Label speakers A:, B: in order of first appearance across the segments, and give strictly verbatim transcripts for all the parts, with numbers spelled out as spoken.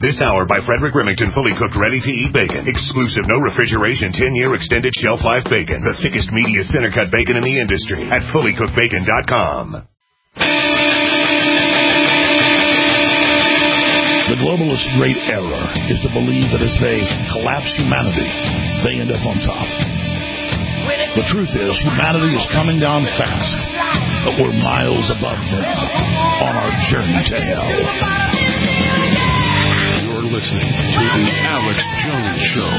A: This hour by Frederick Remington, fully cooked, ready-to-eat bacon. Exclusive, no refrigeration, ten-year extended shelf life bacon. The thickest, meatiest, center-cut bacon in the industry at fully cooked bacon dot com.
B: The globalist great error is to believe that as they collapse humanity, they end up on top. The truth is, humanity is coming down fast, but we're miles above them on our journey to hell.
C: You're listening to The Alex Jones Show.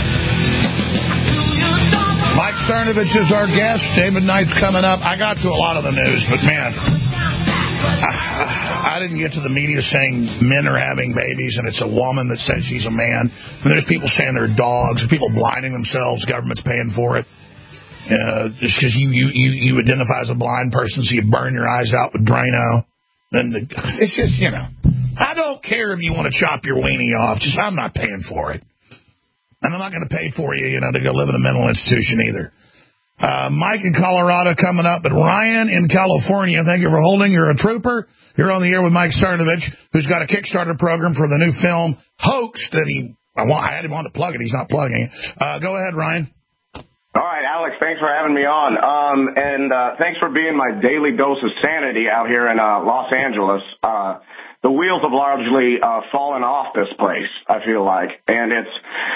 B: Mike Cernovich is our guest. David Knight's coming up. I got to a lot of the news, but man, I, I didn't get to the media saying men are having babies and it's a woman that says she's a man. And there's people saying they're dogs. There's people blinding themselves. Government's paying for it. Uh, just because you, you, you, you identify as a blind person, so you burn your eyes out with Drano. Then the, it's just, you know, I don't care if you want to chop your weenie off. Just I'm not paying for it. And I'm not going to pay for you, you know, to go live in a mental institution either. Uh, Mike in Colorado coming up, but Ryan in California, thank you for holding. You're a trooper. You're on the air with Mike Cernovich, who's got a Kickstarter program for the new film Hoax that he, I, want, I had him on to plug it. He's not plugging it. Uh, go ahead, Ryan.
D: All right, Alex, thanks for having me on. Um, and uh, thanks for being my daily dose of sanity out here in uh, Los Angeles. Uh, the wheels have largely uh, fallen off this place, I feel like. And it's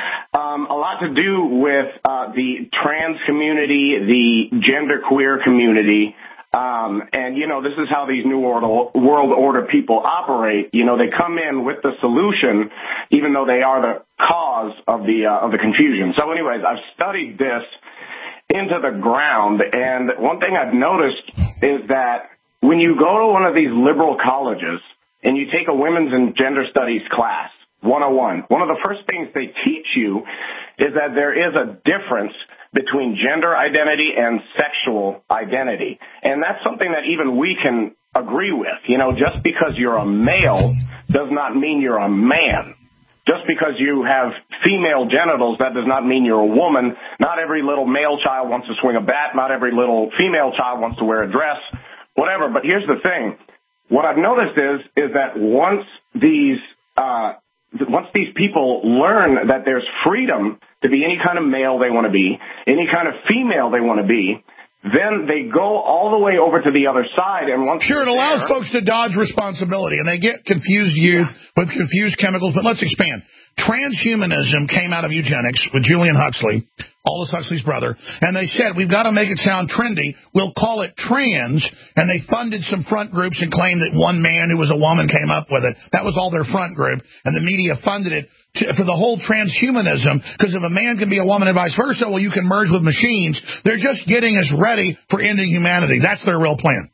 D: um, a lot to do with uh, the trans community, the genderqueer community. Um, and, you know, this is how these New World, world Order people operate. You know, they come in with the solution, even though they are the cause of the uh, of the confusion. So anyways, I've studied this into the ground, and one thing I've noticed is that when you go to one of these liberal colleges and you take a women's and gender studies class, one oh one, one of the first things they teach you is that there is a difference between gender identity and sexual identity. And that's something that even we can agree with. You know, just because you're a male does not mean you're a man. Just because you have female genitals, that does not mean you're a woman. Not every little male child wants to swing a bat. Not every little female child wants to wear a dress, whatever. But here's the thing. What I've noticed is, is that once these, uh, once these people learn that there's freedom to be any kind of male they want to be, any kind of female they want to be, then they go all the way over to the other side. And once
B: Sure, it allows there, folks to dodge responsibility, and they get confused youth yeah. with confused chemicals. But let's expand. Transhumanism came out of eugenics with Julian Huxley, Aldous Huxley's brother, and they said, we've got to make it sound trendy. We'll call it trans, and they funded some front groups and claimed that one man who was a woman came up with it. That was all their front group, and the media funded it to, for the whole transhumanism, because if a man can be a woman and vice versa, well, you can merge with machines. They're just getting us ready for ending humanity. That's their real plan.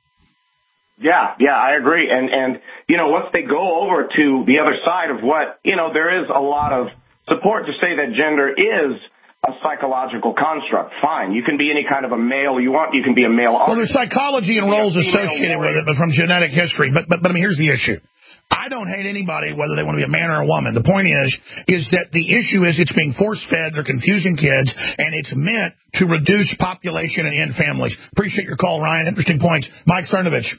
D: Yeah, yeah, I agree. And, and, you know, once they go over to the other side of what, you know, there is a lot of support to say that gender is a psychological construct. Fine. You can be any kind of a male you want. You can be a male artist.
B: Well, there's psychology and roles associated with it, but from genetic history. But, but, but I mean, here's the issue. I don't hate anybody, whether they want to be a man or a woman. The point is, is that the issue is it's being force-fed, they're confusing kids, and it's meant to reduce population and end families. Appreciate your call, Ryan. Interesting points. Mike Cernovich.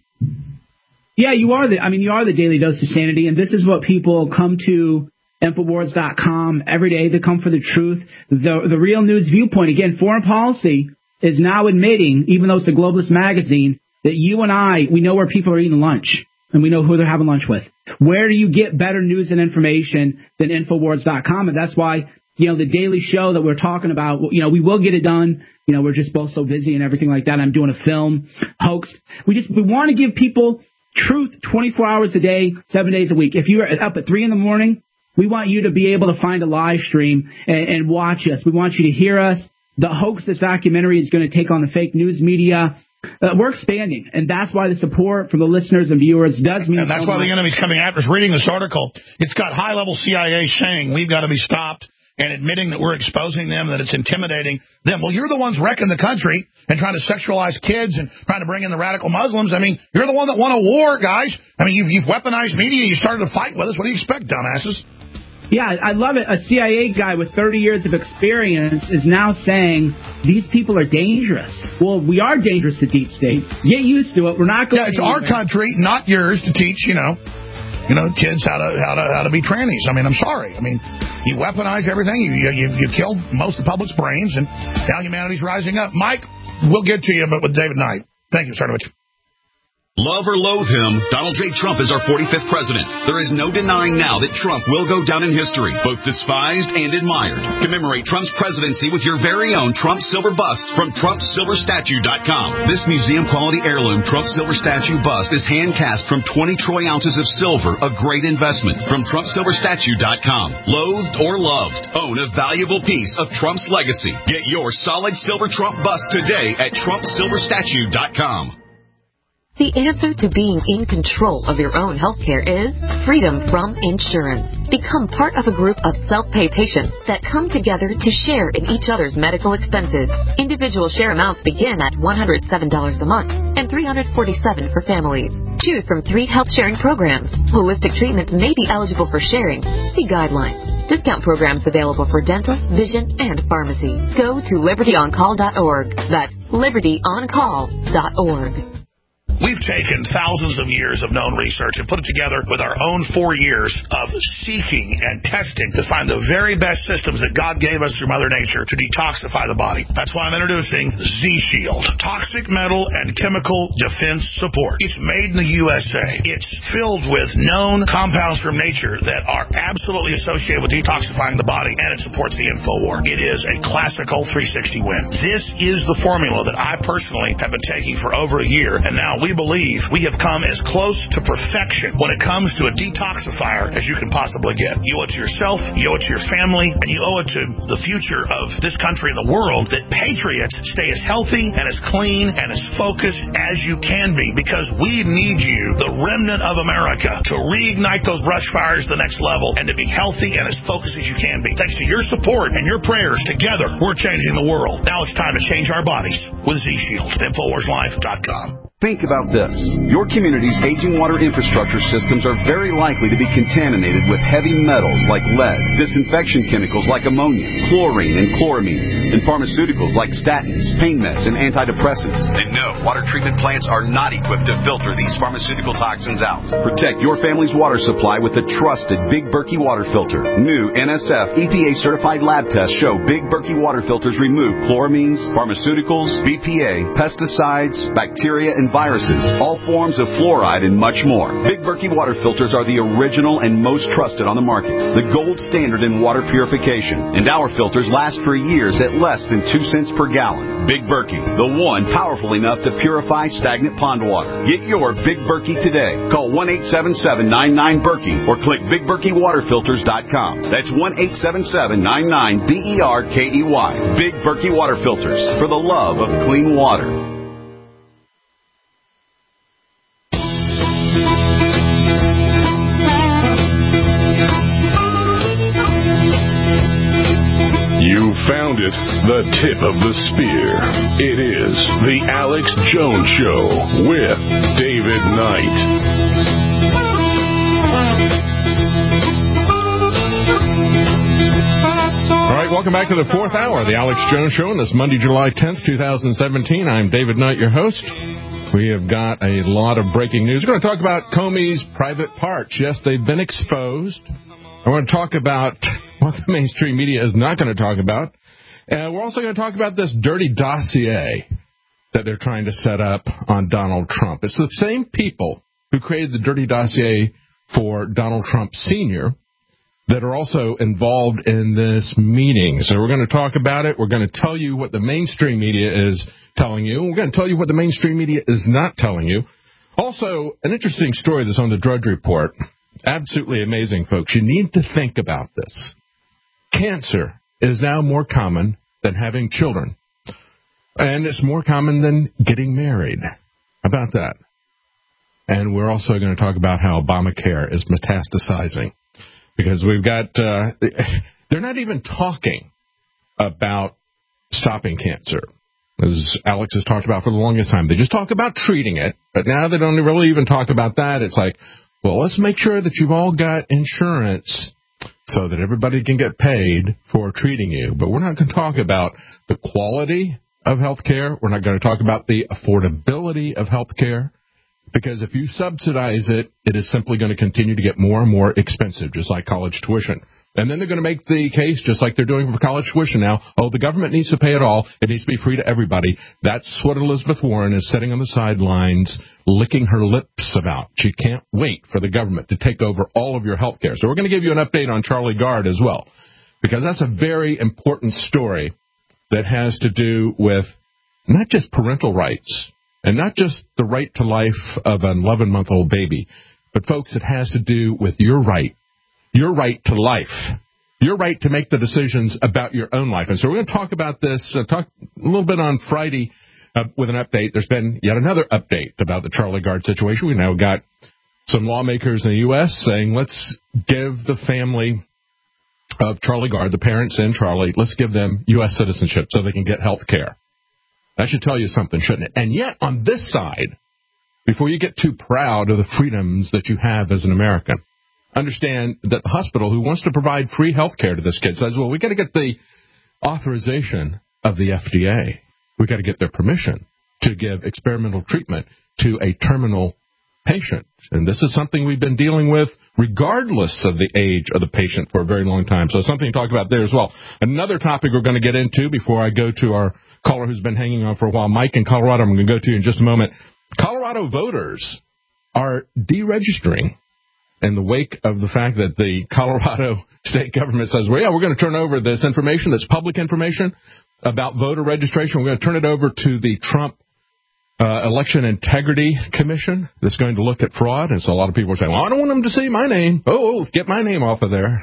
E: Yeah, you are the, I mean, you are the daily dose of sanity, and this is what people come to Infowars dot com every day. They come for the truth, the, the real news viewpoint. Again, Foreign Policy is now admitting, even though it's a globalist magazine, that you and I, we know where people are eating lunch. And we know who they're having lunch with. Where do you get better news and information than Infowars dot com? And that's why, you know, the daily show that we're talking about, you know, we will get it done. You know, we're just both so busy and everything like that. I'm doing a film, Hoax. We just, we want to give people truth twenty-four hours a day, seven days a week. If you're up at three in the morning, we want you to be able to find a live stream and, and watch us. We want you to hear us. The Hoax, this documentary, is going to take on the fake news media. Uh, we're expanding, and that's why the support from the listeners and viewers does mean.
B: And that's
E: so
B: why
E: much.
B: the enemy's coming after us. Reading this article, it's got high-level C I A saying we've got to be stopped and admitting that we're exposing them, that it's intimidating them. Well, you're the ones wrecking the country and trying to sexualize kids and trying to bring in the radical Muslims. I mean, you're the one that won a war, guys. I mean, you've, you've weaponized media. You started a fight with us. What do you expect, dumbasses?
E: Yeah, I love it. A C I A guy with thirty years of experience is now saying these people are dangerous. Well, we are dangerous to deep state. Get used to it. We're not going
B: Yeah, it's
E: anywhere.
B: our country, not yours, to teach, you know. you know, kids how to how to how to be trannies. I mean, I'm sorry. I mean, you weaponize everything. You you you killed most of the public's brains, and now humanity's rising up. Mike, we'll get to you, but with David Knight. Thank you, Sarnovich.
F: Love or loathe him, Donald J. Trump is our forty-fifth president. There is no denying now that Trump will go down in history, both despised and admired. Commemorate Trump's presidency with your very own Trump Silver Bust from Trump Silver Statue dot com. This museum-quality heirloom Trump Silver Statue bust is hand-cast from twenty troy ounces of silver, a great investment. From Trump Silver Statue dot com. Loathed or loved, own a valuable piece of Trump's legacy. Get your solid silver Trump bust today at Trump Silver Statue dot com.
G: The answer to being in control of your own health care is freedom from insurance. Become part of a group of self-pay patients that come together to share in each other's medical expenses. Individual share amounts begin at one hundred seven dollars a month and three hundred forty-seven dollars for families. Choose from three health-sharing programs. Holistic treatments may be eligible for sharing. See guidelines. Discount programs available for dental, vision, and pharmacy. Go to liberty on call dot org. That's liberty on call dot org.
B: We've taken thousands of years of known research and put it together with our own four years of seeking and testing to find the very best systems that God gave us through Mother Nature to detoxify the body. That's why I'm introducing Z-Shield, toxic metal and chemical defense support. It's made in the U S A. It's filled with known compounds from nature that are absolutely associated with detoxifying the body, and it supports the InfoWar. It is a classical three sixty win. This is the formula that I personally have been taking for over a year, and now we believe we have come as close to perfection when it comes to a detoxifier as you can possibly get. You owe it to yourself, you owe it to your family, and you owe it to the future of this country and the world that patriots stay as healthy and as clean and as focused as you can be, because we need you, the remnant of America, to reignite those brush fires to the next level and to be healthy and as focused as you can be. Thanks to your support and your prayers, together we're changing the world. Now it's time to change our bodies with Z-Shield. Infowars Life dot com.
H: Think about this. Your community's aging water infrastructure systems are very likely to be contaminated with heavy metals like lead, disinfection chemicals like ammonia, chlorine and chloramines, and pharmaceuticals like statins, pain meds, and antidepressants.
F: And no, water treatment plants are not equipped to filter these pharmaceutical toxins out.
H: Protect your family's water supply with the trusted Big Berkey water filter. New N S F E P A-certified lab tests show Big Berkey water filters remove chloramines, pharmaceuticals, B P A, pesticides, bacteria, and viruses, all forms of fluoride, and much more. Big Berkey water filters are the original and most trusted on the market, the gold standard in water purification, and our filters last for years at less than two cents per gallon. Big Berkey, the one powerful enough to purify stagnant pond water. Get your Big Berkey today. Call one eight seven seven, nine nine, Berkey or click big berkey water filters dot com. That's one eight seven seven, nine nine, B E R K E Y. Big Berkey water filters, for the love of clean water.
C: You found it, the tip of the spear. It is the Alex Jones Show with David Knight.
I: All right, welcome back to the fourth hour of the Alex Jones Show on this Monday, July tenth, twenty seventeen. I'm David Knight, your host. We have got a lot of breaking news. We're going to talk about Comey's private parts. Yes, they've been exposed. I want to talk about what the mainstream media is not going to talk about. And we're also going to talk about this dirty dossier that they're trying to set up on Donald Trump. It's the same people who created the dirty dossier for Donald Trump Senior that are also involved in this meeting. So we're going to talk about it. We're going to tell you what the mainstream media is telling you. We're going to tell you what the mainstream media is not telling you. Also, an interesting story that's on the Drudge Report. Absolutely amazing, folks. You need to think about this. Cancer is now more common than having children. And it's more common than getting married. How about that? And we're also going to talk about how Obamacare is metastasizing. Because we've got, uh, they're not even talking about stopping cancer, as Alex has talked about for the longest time. They just talk about treating it. But now they don't really even talk about that. It's like, well, let's make sure that you've all got insurance so that everybody can get paid for treating you. But we're not going to talk about the quality of health care. We're not going to talk about the affordability of health care. Because if you subsidize it, it is simply going to continue to get more and more expensive, just like college tuition. And then they're going to make the case, just like they're doing for college tuition now, oh, the government needs to pay it all. It needs to be free to everybody. That's what Elizabeth Warren is sitting on the sidelines, licking her lips about. She can't wait for the government to take over all of your health care. So we're going to give you an update on Charlie Gard as well, because that's a very important story that has to do with not just parental rights and not just the right to life of an eleven-month-old baby, but, folks, it has to do with your right. Your right to life, your right to make the decisions about your own life. And so we're going to talk about this, uh, talk a little bit on Friday uh, with an update. There's been yet another update about the Charlie Gard situation. We now got some lawmakers in the U S saying, let's give the family of Charlie Gard, the parents in Charlie, let's give them U S citizenship so they can get health care. That should tell you something, shouldn't it? And yet, on this side, before you get too proud of the freedoms that you have as an American, understand that the hospital who wants to provide free health care to this kid says, well, we got to get the authorization of the F D A. We got to get their permission to give experimental treatment to a terminal patient. And this is something we've been dealing with regardless of the age of the patient for a very long time. So something to talk about there as well. Another topic we're going to get into before I go to our caller who's been hanging on for a while, Mike in Colorado, I'm going to go to you in just a moment. Colorado voters are deregistering in the wake of the fact that the Colorado state government says, well, yeah, we're going to turn over this information that's public information about voter registration. We're going to turn it over to the Trump uh, Election Integrity Commission that's going to look at fraud. And so a lot of people are saying, well, I don't want them to see my name. Oh, get my name off of there.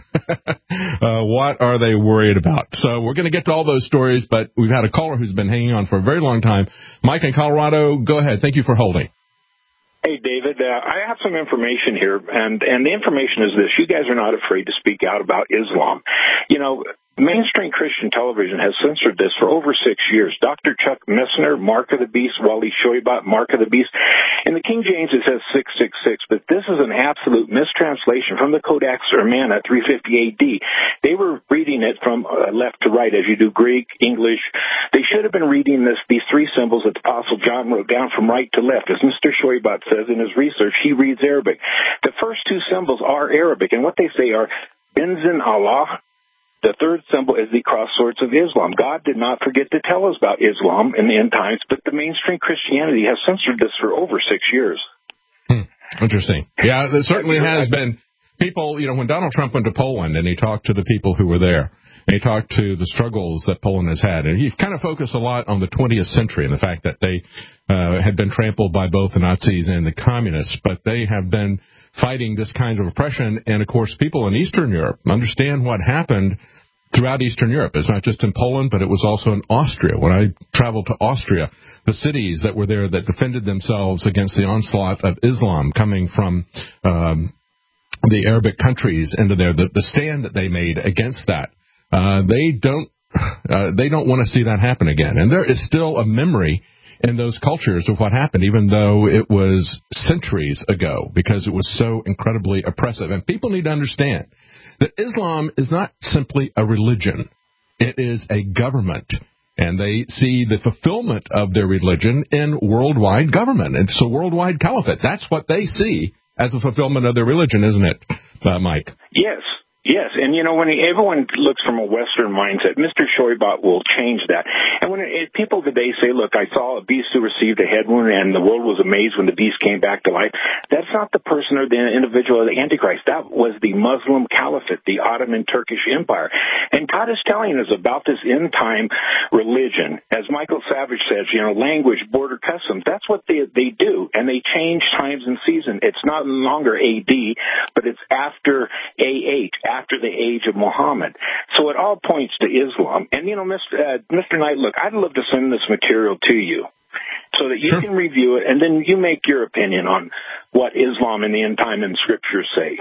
I: uh, what are they worried about? So we're going to get to all those stories, but we've had a caller who's been hanging on for a very long time. Mike in Colorado, go ahead. Thank you for holding.
J: Hey, David, uh, I have some information here, and, and the information is this. You guys are not afraid to speak out about Islam. You know, mainstream Christian television has censored this for over six years. Doctor Chuck Messner, Mark of the Beast, Wally Shoibat, Mark of the Beast. In the King James, it says six six six, but this is an absolute mistranslation from the Codex Hermana, three fifty A D. They were reading it from uh, left to right, as you do Greek, English. They should have been reading this, these three symbols that the Apostle John wrote down from right to left. As Mister Shoibat says in his research, he reads Arabic. The first two symbols are Arabic, and what they say are Benzin Allah. The third symbol is the cross swords of Islam. God did not forget to tell us about Islam in the end times, but the mainstream Christianity has censored this for over six years.
I: Hmm. Interesting. Yeah, there certainly has been people, you know, when Donald Trump went to Poland and he talked to the people who were there, and he talked to the struggles that Poland has had, and he kind of focused a lot on the twentieth century and the fact that they uh, had been trampled by both the Nazis and the communists, but they have been fighting this kind of oppression. And, of course, people in Eastern Europe understand what happened throughout Eastern Europe. It's not just in Poland, but it was also in Austria. When I traveled to Austria, the cities that were there that defended themselves against the onslaught of Islam coming from um, the Arabic countries into there, the, the stand that they made against that, uh, they don't uh, they don't want to see that happen again. And there is still a memory in those cultures of what happened, even though it was centuries ago, because it was so incredibly oppressive. And people need to understand that Islam is not simply a religion. It is a government. And they see the fulfillment of their religion in worldwide government. It's a worldwide caliphate. That's what they see as a fulfillment of their religion, isn't it, uh, Mike?
J: Yes. Yes, and you know, when everyone looks from a Western mindset, Mister Shoibat will change that. And when it, people today say, look, I saw a beast who received a head wound and the world was amazed when the beast came back to life, that's not the person or the individual or the Antichrist. That was the Muslim Caliphate, the Ottoman Turkish Empire. And God is telling us about this end-time religion. As Michael Savage says, you know, language, border, customs, that's what they, they do. And they change times and season. It's not longer A D, but it's after A H, after the age of Muhammad. So it all points to Islam. And, you know, Mister Uh, Mister Knight, look, I'd love to send this material to you so that you sure. can review it, and then you make your opinion on what Islam in the end time and Scriptures say.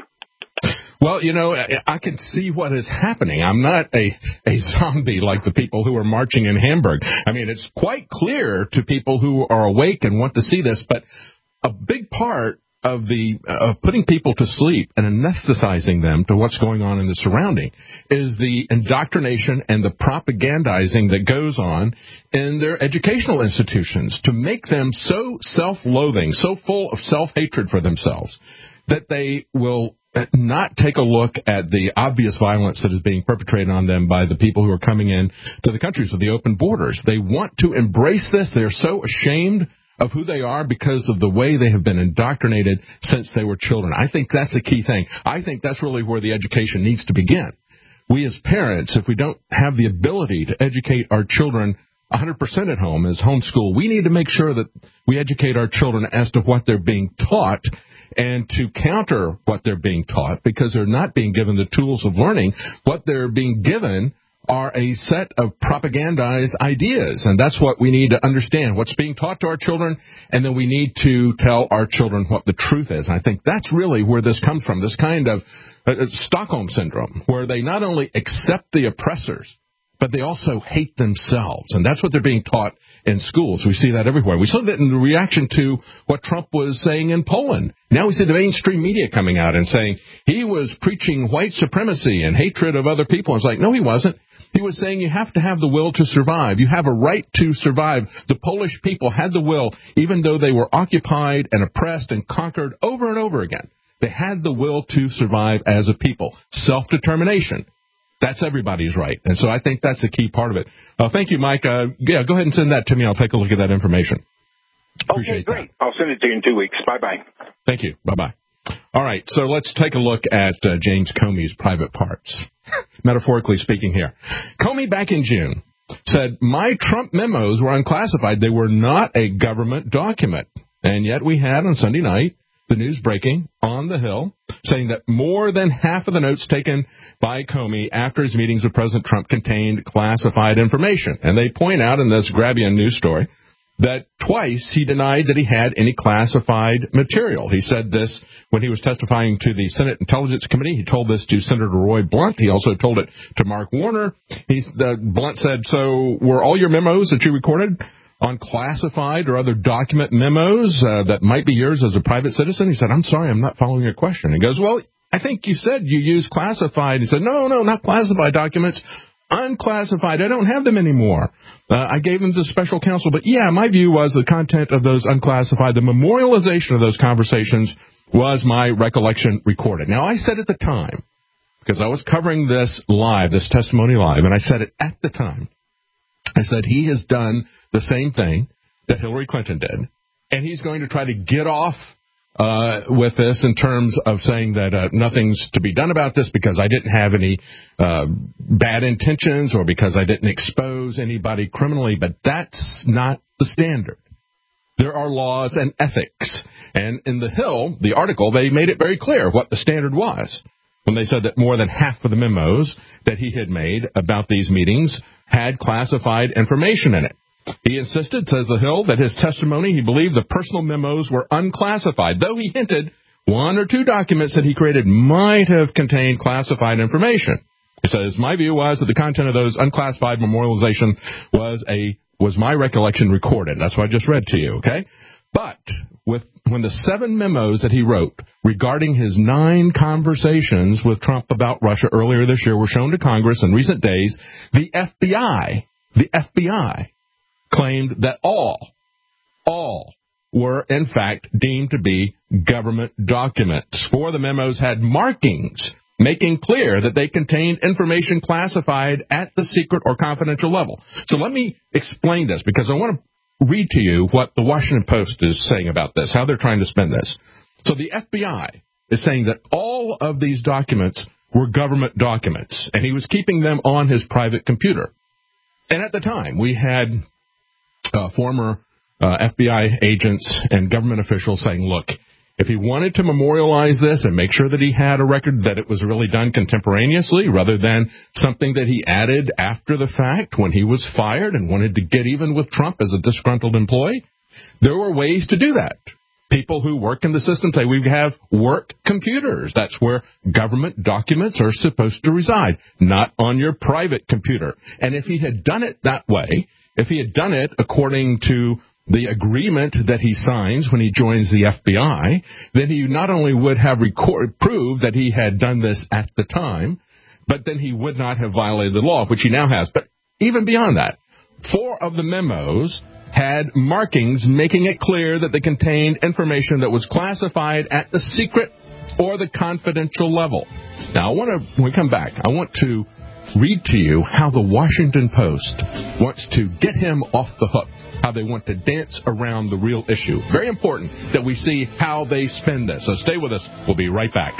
I: Well, you know, I can see what is happening. I'm not a, a zombie like the people who are marching in Hamburg. I mean, it's quite clear to people who are awake and want to see this, but a big part of the uh, putting people to sleep and anesthetizing them to what's going on in the surrounding is the indoctrination and the propagandizing that goes on in their educational institutions to make them so self-loathing, so full of self-hatred for themselves that they will not take a look at the obvious violence that is being perpetrated on them by the people who are coming in to the countries with the open borders. They want to embrace this. They're so ashamed of who they are because of the way they have been indoctrinated since they were children. I think that's the key thing. I think that's really where the education needs to begin. We as parents, if we don't have the ability to educate our children one hundred percent at home as homeschool, we need to make sure that we educate our children as to what they're being taught and to counter what they're being taught, because they're not being given the tools of learning. What they're being given are a set of propagandized ideas, and that's what we need to understand, what's being taught to our children, and then we need to tell our children what the truth is. And I think that's really where this comes from, this kind of uh, Stockholm syndrome, where they not only accept the oppressors, but they also hate themselves. And that's what they're being taught in schools. We see that everywhere. We saw that in reaction to what Trump was saying in Poland. Now we see the mainstream media coming out and saying he was preaching white supremacy and hatred of other people. It's like, no, he wasn't. He was saying you have to have the will to survive. You have a right to survive. The Polish people had the will, even though they were occupied and oppressed and conquered over and over again. They had the will to survive as a people. Self-determination. That's everybody's right. And so I think that's the key part of it. Uh, thank you, Mike. Uh, yeah, go ahead and send that to me. I'll take a look at that information. Appreciate
J: okay, great.
I: That.
J: I'll send it to you in two weeks. Bye-bye.
I: Thank you. Bye-bye. All right, so let's take a look at uh, James Comey's private parts, metaphorically speaking here. Comey, back in June, said, my Trump memos were unclassified. They were not a government document. And yet we had on Sunday night the news breaking on the Hill saying that more than half of the notes taken by Comey after his meetings with President Trump contained classified information. And they point out in this Grabbian news story that twice he denied that he had any classified material. He said this when he was testifying to the Senate Intelligence Committee. He told this to Senator Roy Blunt. He also told it to Mark Warner. He's, uh, Blunt said, so were all your memos that you recorded on classified or other document memos uh, that might be yours as a private citizen? He said, I'm sorry, I'm not following your question. He goes, well, I think you said you used classified. He said, no, no, not classified documents. Unclassified. I don't have them anymore. Uh, I gave them to special counsel. But, yeah, my view was the content of those unclassified, the memorialization of those conversations was my recollection recorded. Now, I said at the time, because I was covering this live, this testimony live, and I said it at the time, I said he has done the same thing that Hillary Clinton did, and he's going to try to get off uh, with this in terms of saying that uh, nothing's to be done about this because I didn't have any uh, bad intentions or because I didn't expose anybody criminally, but that's not the standard. There are laws and ethics, and in the Hill, the article, they made it very clear what the standard was when they said that more than half of the memos that he had made about these meetings had classified information in it. He insisted, says the Hill, that his testimony, he believed the personal memos were unclassified, though he hinted one or two documents that he created might have contained classified information. He says, my view was that the content of those unclassified memorialization was a was my recollection recorded. That's what I just read to you, okay? But with when the seven memos that he wrote regarding his nine conversations with Trump about Russia earlier this year were shown to Congress in recent days, the F B I, the F B I, claimed that all, all were, in fact, deemed to be government documents. Four of the memos had markings making clear that they contained information classified at the secret or confidential level. So let me explain this, because I want to read to you what the Washington Post is saying about this, how they're trying to spin this. So the F B I is saying that all of these documents were government documents, and he was keeping them on his private computer. And at the time, we had uh, former uh, F B I agents and government officials saying, look, if he wanted to memorialize this and make sure that he had a record that it was really done contemporaneously rather than something that he added after the fact when he was fired and wanted to get even with Trump as a disgruntled employee, there were ways to do that. People who work in the system say we have work computers. That's where government documents are supposed to reside, not on your private computer. And if he had done it that way, if he had done it according to the agreement that he signs when he joins the F B I, then he not only would have record, proved that he had done this at the time, but then he would not have violated the law, which he now has. But even beyond that, four of the memos had markings making it clear that they contained information that was classified at the secret or the confidential level. Now, I want to, when we come back, I want to read to you how the Washington Post wants to get him off the hook, how they want to dance around the real issue. Very important that we see how they spin this. So stay with us. We'll be right back.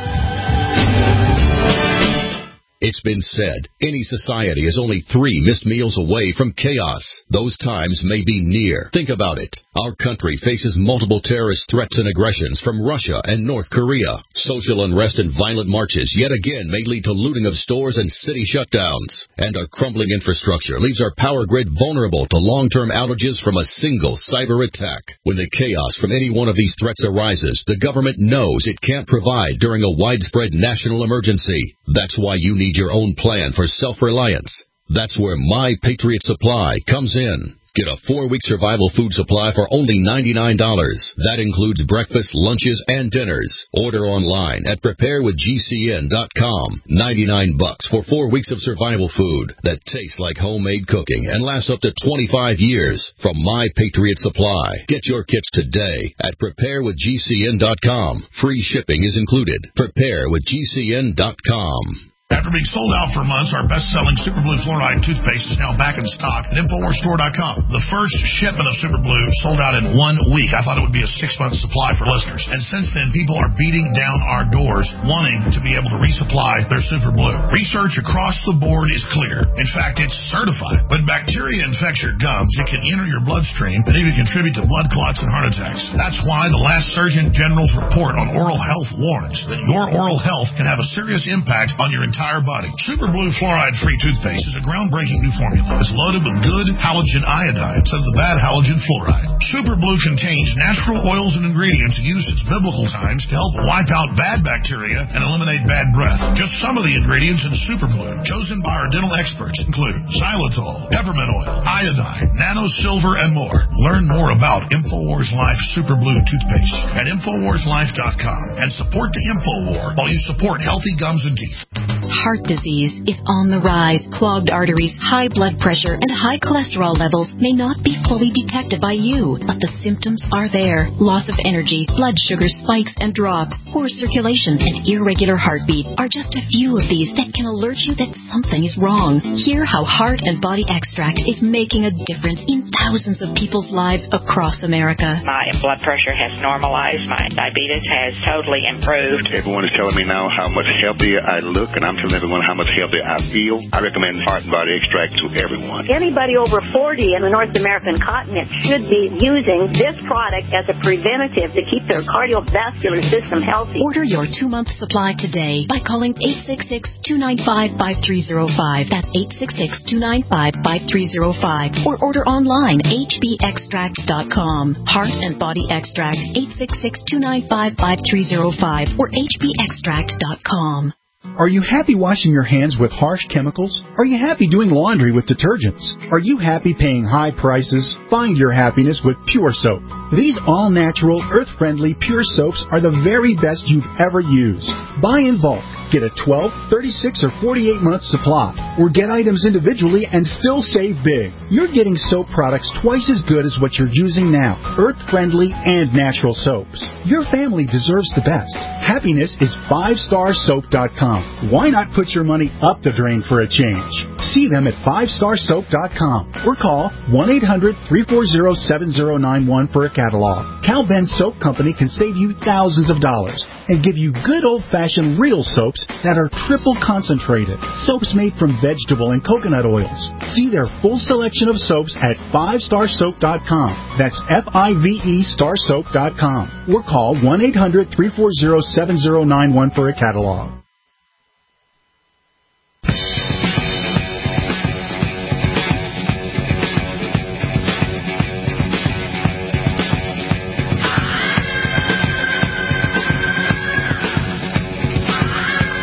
K: It's been said, any society is only three missed meals away from chaos. Those times may be near. Think about it. Our country faces multiple terrorist threats and aggressions from Russia and North Korea. Social unrest and violent marches yet again may lead to looting of stores and city shutdowns. And our crumbling infrastructure leaves our power grid vulnerable to long-term outages from a single cyber attack. When the chaos from any one of these threats arises, the government knows it can't provide during a widespread national emergency. That's why you need your own plan for self-reliance. That's where My Patriot Supply comes in. Get a four-week survival food supply for only ninety-nine dollars. That includes breakfast, lunches, and dinners. Order online at prepare with G C N dot com. ninety-nine bucks for four weeks of survival food that tastes like homemade cooking and lasts up to twenty-five years from My Patriot Supply. Get your kits today at prepare with G C N dot com. Free shipping is included. prepare with G C N dot com.
B: After being sold out for months, our best-selling Super Blue Fluoride toothpaste is now back in stock at Infowars Store dot com. The first shipment of Super Blue sold out in one week. I thought it would be a six-month supply for listeners. And since then, people are beating down our doors wanting to be able to resupply their Super Blue. Research across the board is clear. In fact, it's certified. When bacteria infects your gums, it can enter your bloodstream and even contribute to blood clots and heart attacks. That's why the last Surgeon General's report on oral health warns that your oral health can have a serious impact on your entire entire body. Super Blue Fluoride-Free toothpaste is a groundbreaking new formula. It's loaded with good halogen iodine instead of the bad halogen fluoride. Super Blue contains natural oils and ingredients used since biblical times to help wipe out bad bacteria and eliminate bad breath. Just some of the ingredients in Super Blue, chosen by our dental experts, include xylitol, peppermint oil, iodine, nano silver, and more. Learn more about InfoWars Life Super Blue toothpaste at Infowars Life dot com and support the InfoWar while you support healthy gums and teeth.
L: Heart disease is on the rise. Clogged arteries, high blood pressure, and high cholesterol levels may not be fully detected by you, but the symptoms are there. Loss of energy, blood sugar spikes and drops, poor circulation, and irregular heartbeat are just a few of these that can alert you that something is wrong. Hear how Heart and Body Extract is making a difference in thousands of people's lives across America.
M: My blood pressure has normalized. My diabetes has totally improved.
N: Everyone is telling me now how much healthier I look, and I'm telling everyone how much healthier I feel. I recommend Heart and Body Extract to everyone.
O: Anybody over forty in the North American continent should be using this product as a preventative to keep their cardiovascular system healthy.
L: Order your two-month supply today by calling eight six six, two nine five, five three zero five. That's eight six six, two nine five, five three zero five. Or order online, H B extracts dot com. Heart and Body Extract, eight six six, two nine five, five three zero five or H B extract dot com.
P: Are you happy washing your hands with harsh chemicals? Are you happy doing laundry with detergents? Are you happy paying high prices? Find your happiness with Pure Soap. These all-natural, earth-friendly Pure Soaps are the very best you've ever used. Buy in bulk. Get a twelve, thirty-six, or forty-eight month supply, or get items individually and still save big. You're getting soap products twice as good as what you're using now, earth-friendly and natural soaps. Your family deserves the best. Happiness is five star soap dot com. Why not put your money up the drain for a change? See them at five star soap dot com or call one eight hundred, three four zero, seven zero nine one for a catalog. Cal Ben Soap Company can save you thousands of dollars and give you good old-fashioned real soaps that are triple concentrated. Soaps made from vegetable and coconut oils. See their full selection of soaps at five star soap dot com. That's F I V E star soap dot com. Or call one eight hundred, three four zero, seven zero nine one for a catalog.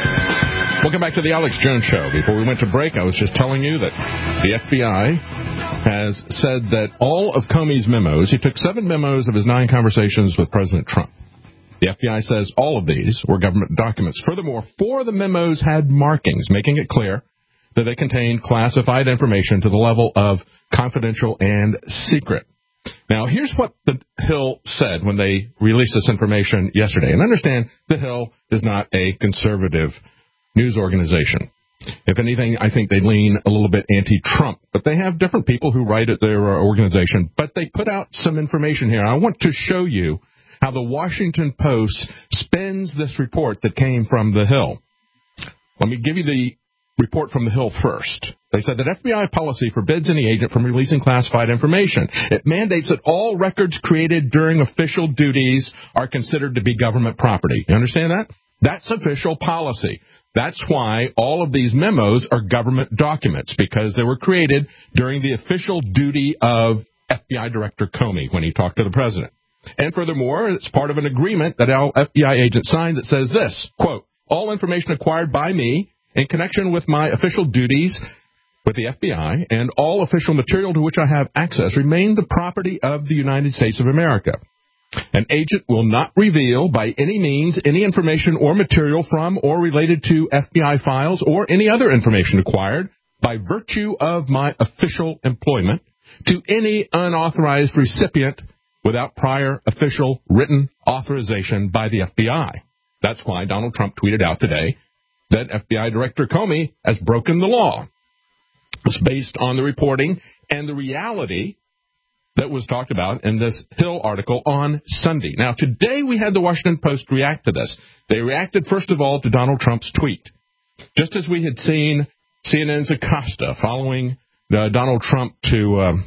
I: Welcome back to the Alex Jones Show. Before we went to break, I was just telling you that the F B I has said that all of Comey's memos, he took seven memos of his nine conversations with President Trump. The F B I says all of these were government documents. Furthermore, four of the memos had markings, making it clear that they contained classified information to the level of confidential and secret. Now, here's what the Hill said when they released this information yesterday. And understand, the Hill is not a conservative news organization. If anything, I think they lean a little bit anti-Trump. But they have different people who write at their organization. But they put out some information here. I want to show you how the Washington Post spins this report that came from the Hill. Let me give you the report from the Hill first. They said that F B I policy forbids any agent from releasing classified information. It mandates that all records created during official duties are considered to be government property. You understand that? That's official policy. That's why all of these memos are government documents, because they were created during the official duty of F B I Director Comey when he talked to the president. And furthermore, it's part of an agreement that our F B I agent signed that says this, quote, all information acquired by me in connection with my official duties with the F B I and all official material to which I have access remain the property of the United States of America. An agent will not reveal by any means any information or material from or related to F B I files or any other information acquired by virtue of my official employment to any unauthorized recipient without prior official written authorization by the F B I. That's why Donald Trump tweeted out today that F B I Director Comey has broken the law. It's based on the reporting and the reality that was talked about in this Hill article on Sunday. Now, today we had the Washington Post react to this. They reacted, first of all, to Donald Trump's tweet. Just as we had seen C N N's Acosta following uh, Donald Trump to um,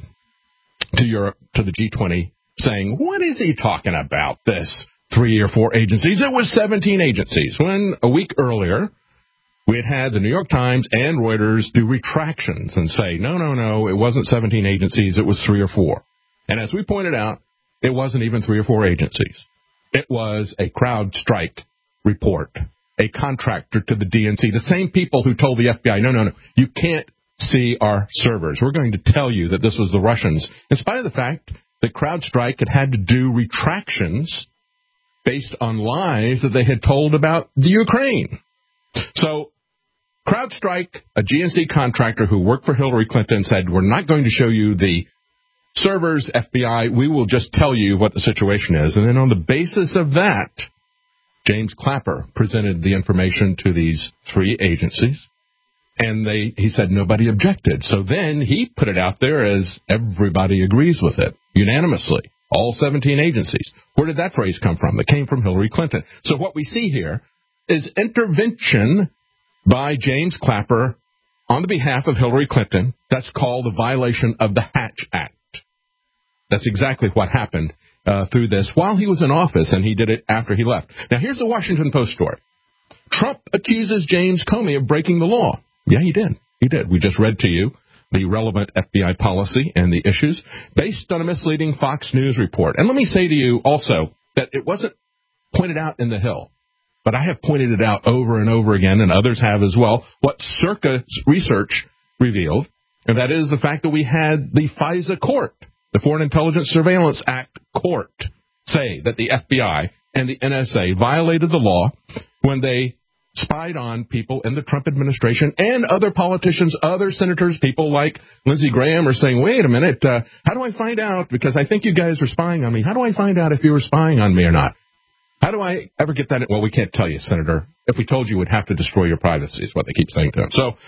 I: to Europe, to the G twenty, saying, what is he talking about, this three or four agencies? It was seventeen agencies. When a week earlier, we had had the New York Times and Reuters do retractions and say, no, no, no, it wasn't seventeen agencies, it was three or four. And as we pointed out, it wasn't even three or four agencies. It was a CrowdStrike report, a contractor to the D N C, the same people who told the F B I, no, no, no, you can't see our servers. We're going to tell you that this was the Russians, in spite of the fact that CrowdStrike had had to do retractions based on lies that they had told about the Ukraine. So CrowdStrike, a G N C contractor who worked for Hillary Clinton, said, we're not going to show you the servers, F B I, we will just tell you what the situation is. And then on the basis of that, James Clapper presented the information to these three agencies, and they he said nobody objected. So then he put it out there as everybody agrees with it, unanimously, all seventeen agencies. Where did that phrase come from? It came from Hillary Clinton. So what we see here is intervention by James Clapper on the behalf of Hillary Clinton. That's called a violation of the Hatch Act. That's exactly what happened uh, through this while he was in office, and he did it after he left. Now, here's the Washington Post story. Trump accuses James Comey of breaking the law. Yeah, he did. He did. We just read to you the relevant F B I policy and the issues based on a misleading Fox News report. And let me say to you also that it wasn't pointed out in the Hill, but I have pointed it out over and over again, and others have as well, what Circa's research revealed, and that is the fact that we had the FISA court, the Foreign Intelligence Surveillance Act court, say that the F B I and the N S A violated the law when they spied on people in the Trump administration and other politicians, other senators, people like Lindsey Graham are saying, wait a minute, uh, how do I find out? Because I think you guys are spying on me. How do I find out if you were spying on me or not? How do I ever get that? Well, we can't tell you, Senator. If we told you, we'd have to destroy your privacy, is what they keep saying to him. So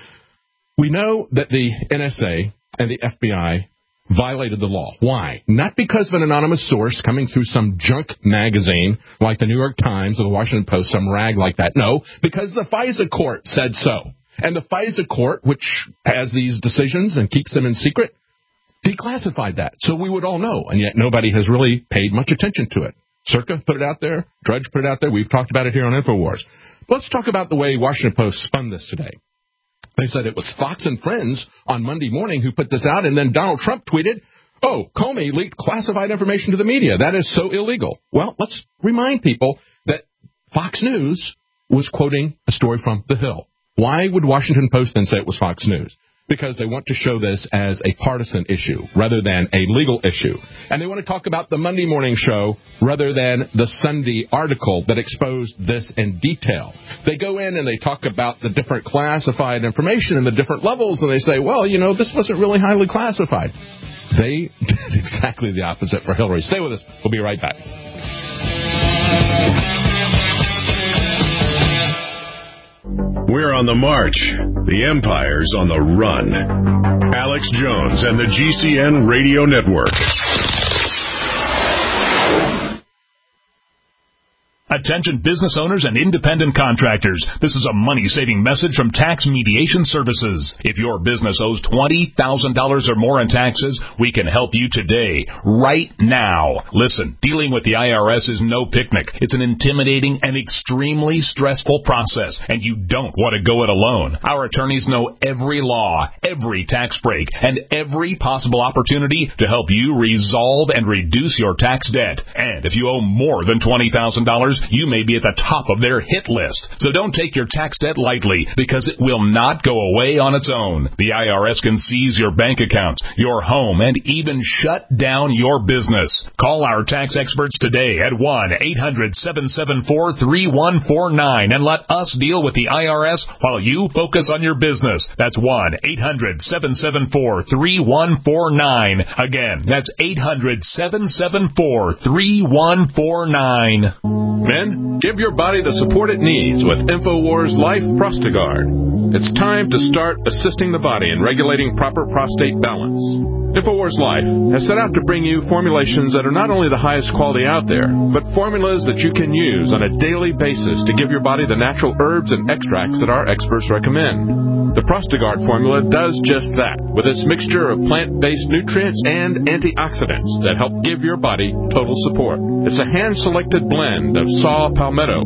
I: we know that the N S A and the F B I violated the law. Why? Not because of an anonymous source coming through some junk magazine like the New York Times or the Washington Post, some rag like that. No, because the FISA court said so. And the FISA court, which has these decisions and keeps them in secret, declassified that. So we would all know, and yet nobody has really paid much attention to it. Circa put it out there. Drudge put it out there. We've talked about it here on InfoWars. Let's talk about the way Washington Post spun this today. They said it was Fox and Friends on Monday morning who put this out, and then Donald Trump tweeted, oh, Comey leaked classified information to the media. That is so illegal. Well, let's remind people that Fox News was quoting a story from The Hill. Why would Washington Post then say it was Fox News? because they want to show this as a partisan issue rather than a legal issue. And they want to talk about the Monday morning show rather than the Sunday article that exposed this in detail. They go in and they talk about the different classified information and the different levels, and they say, well, you know, this wasn't really highly classified. They did exactly the opposite for Hillary. Stay with us. We'll be right back.
C: We're on the march. The Empire's on the run. Alex Jones and the G C N Radio Network.
Q: Attention business owners and independent contractors. This is a money-saving message from Tax Mediation Services. If your business owes twenty thousand dollars or more in taxes, we can help you today, right now. Listen, dealing with the I R S is no picnic. It's an intimidating and extremely stressful process, and you don't want to go it alone. Our attorneys know every law, every tax break, and every possible opportunity to help you resolve and reduce your tax debt. And if you owe more than twenty thousand dollars, you may be at the top of their hit list. So don't take your tax debt lightly, because it will not go away on its own. The I R S can seize your bank accounts, your home, and even shut down your business. Call our tax experts today at one eight hundred seven seven four three one four nine and let us deal with the I R S while you focus on your business. That's one eight hundred seven seven four three one four nine. Again, that's eight hundred seven seven four three one four nine.
I: Men, give your body the support it needs with InfoWars Life Prostagard. It's time to start assisting the body in regulating proper prostate balance. InfoWars Life has set out to bring you formulations that are not only the highest quality out there, but formulas that you can use on a daily basis to give your body the natural herbs and extracts that our experts recommend. The Prostagard formula does just that, with its mixture of plant-based nutrients and antioxidants that help give your body total support. It's a hand-selected blend of saw palmetto,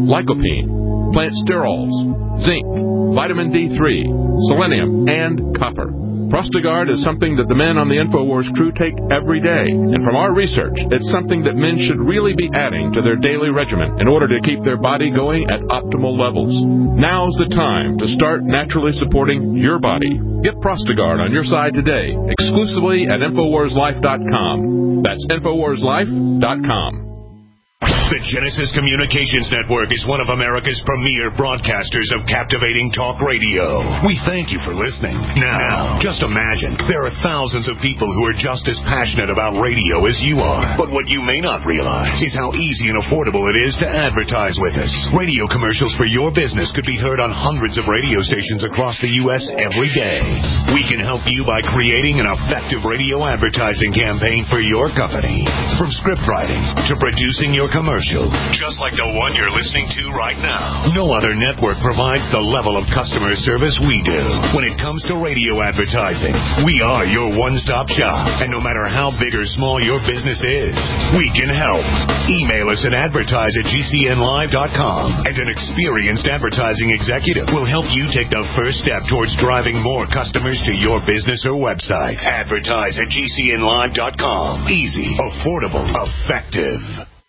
I: lycopene, plant sterols, zinc, vitamin D three, selenium, and copper. Prostagard is something that the men on the InfoWars crew take every day, and from our research, it's something that men should really be adding to their daily regimen in order to keep their body going at optimal levels. Now's the time to start naturally supporting your body. Get Prostagard on your side today, exclusively at InfoWars Life dot com. That's InfoWars Life dot com.
A: The Genesis Communications Network is one of America's premier broadcasters of captivating talk radio. We thank you for listening. Now, just imagine, there are thousands of people who are just as passionate about radio as you are. But what you may not realize is how easy and affordable it is to advertise with us. Radio commercials for your business could be heard on hundreds of radio stations across the U S every day. We can help you by creating an effective radio advertising campaign for your company. From script writing to producing your commercial, just like the one you're listening to right now. No other network provides the level of customer service we do. When it comes to radio advertising, we are your one-stop shop. And no matter how big or small your business is, we can help. Email us at advertise at G C N live dot com, and an experienced advertising executive will help you take the first step towards driving more customers to your business or website. Advertise at G C N live dot com. Easy, affordable, effective.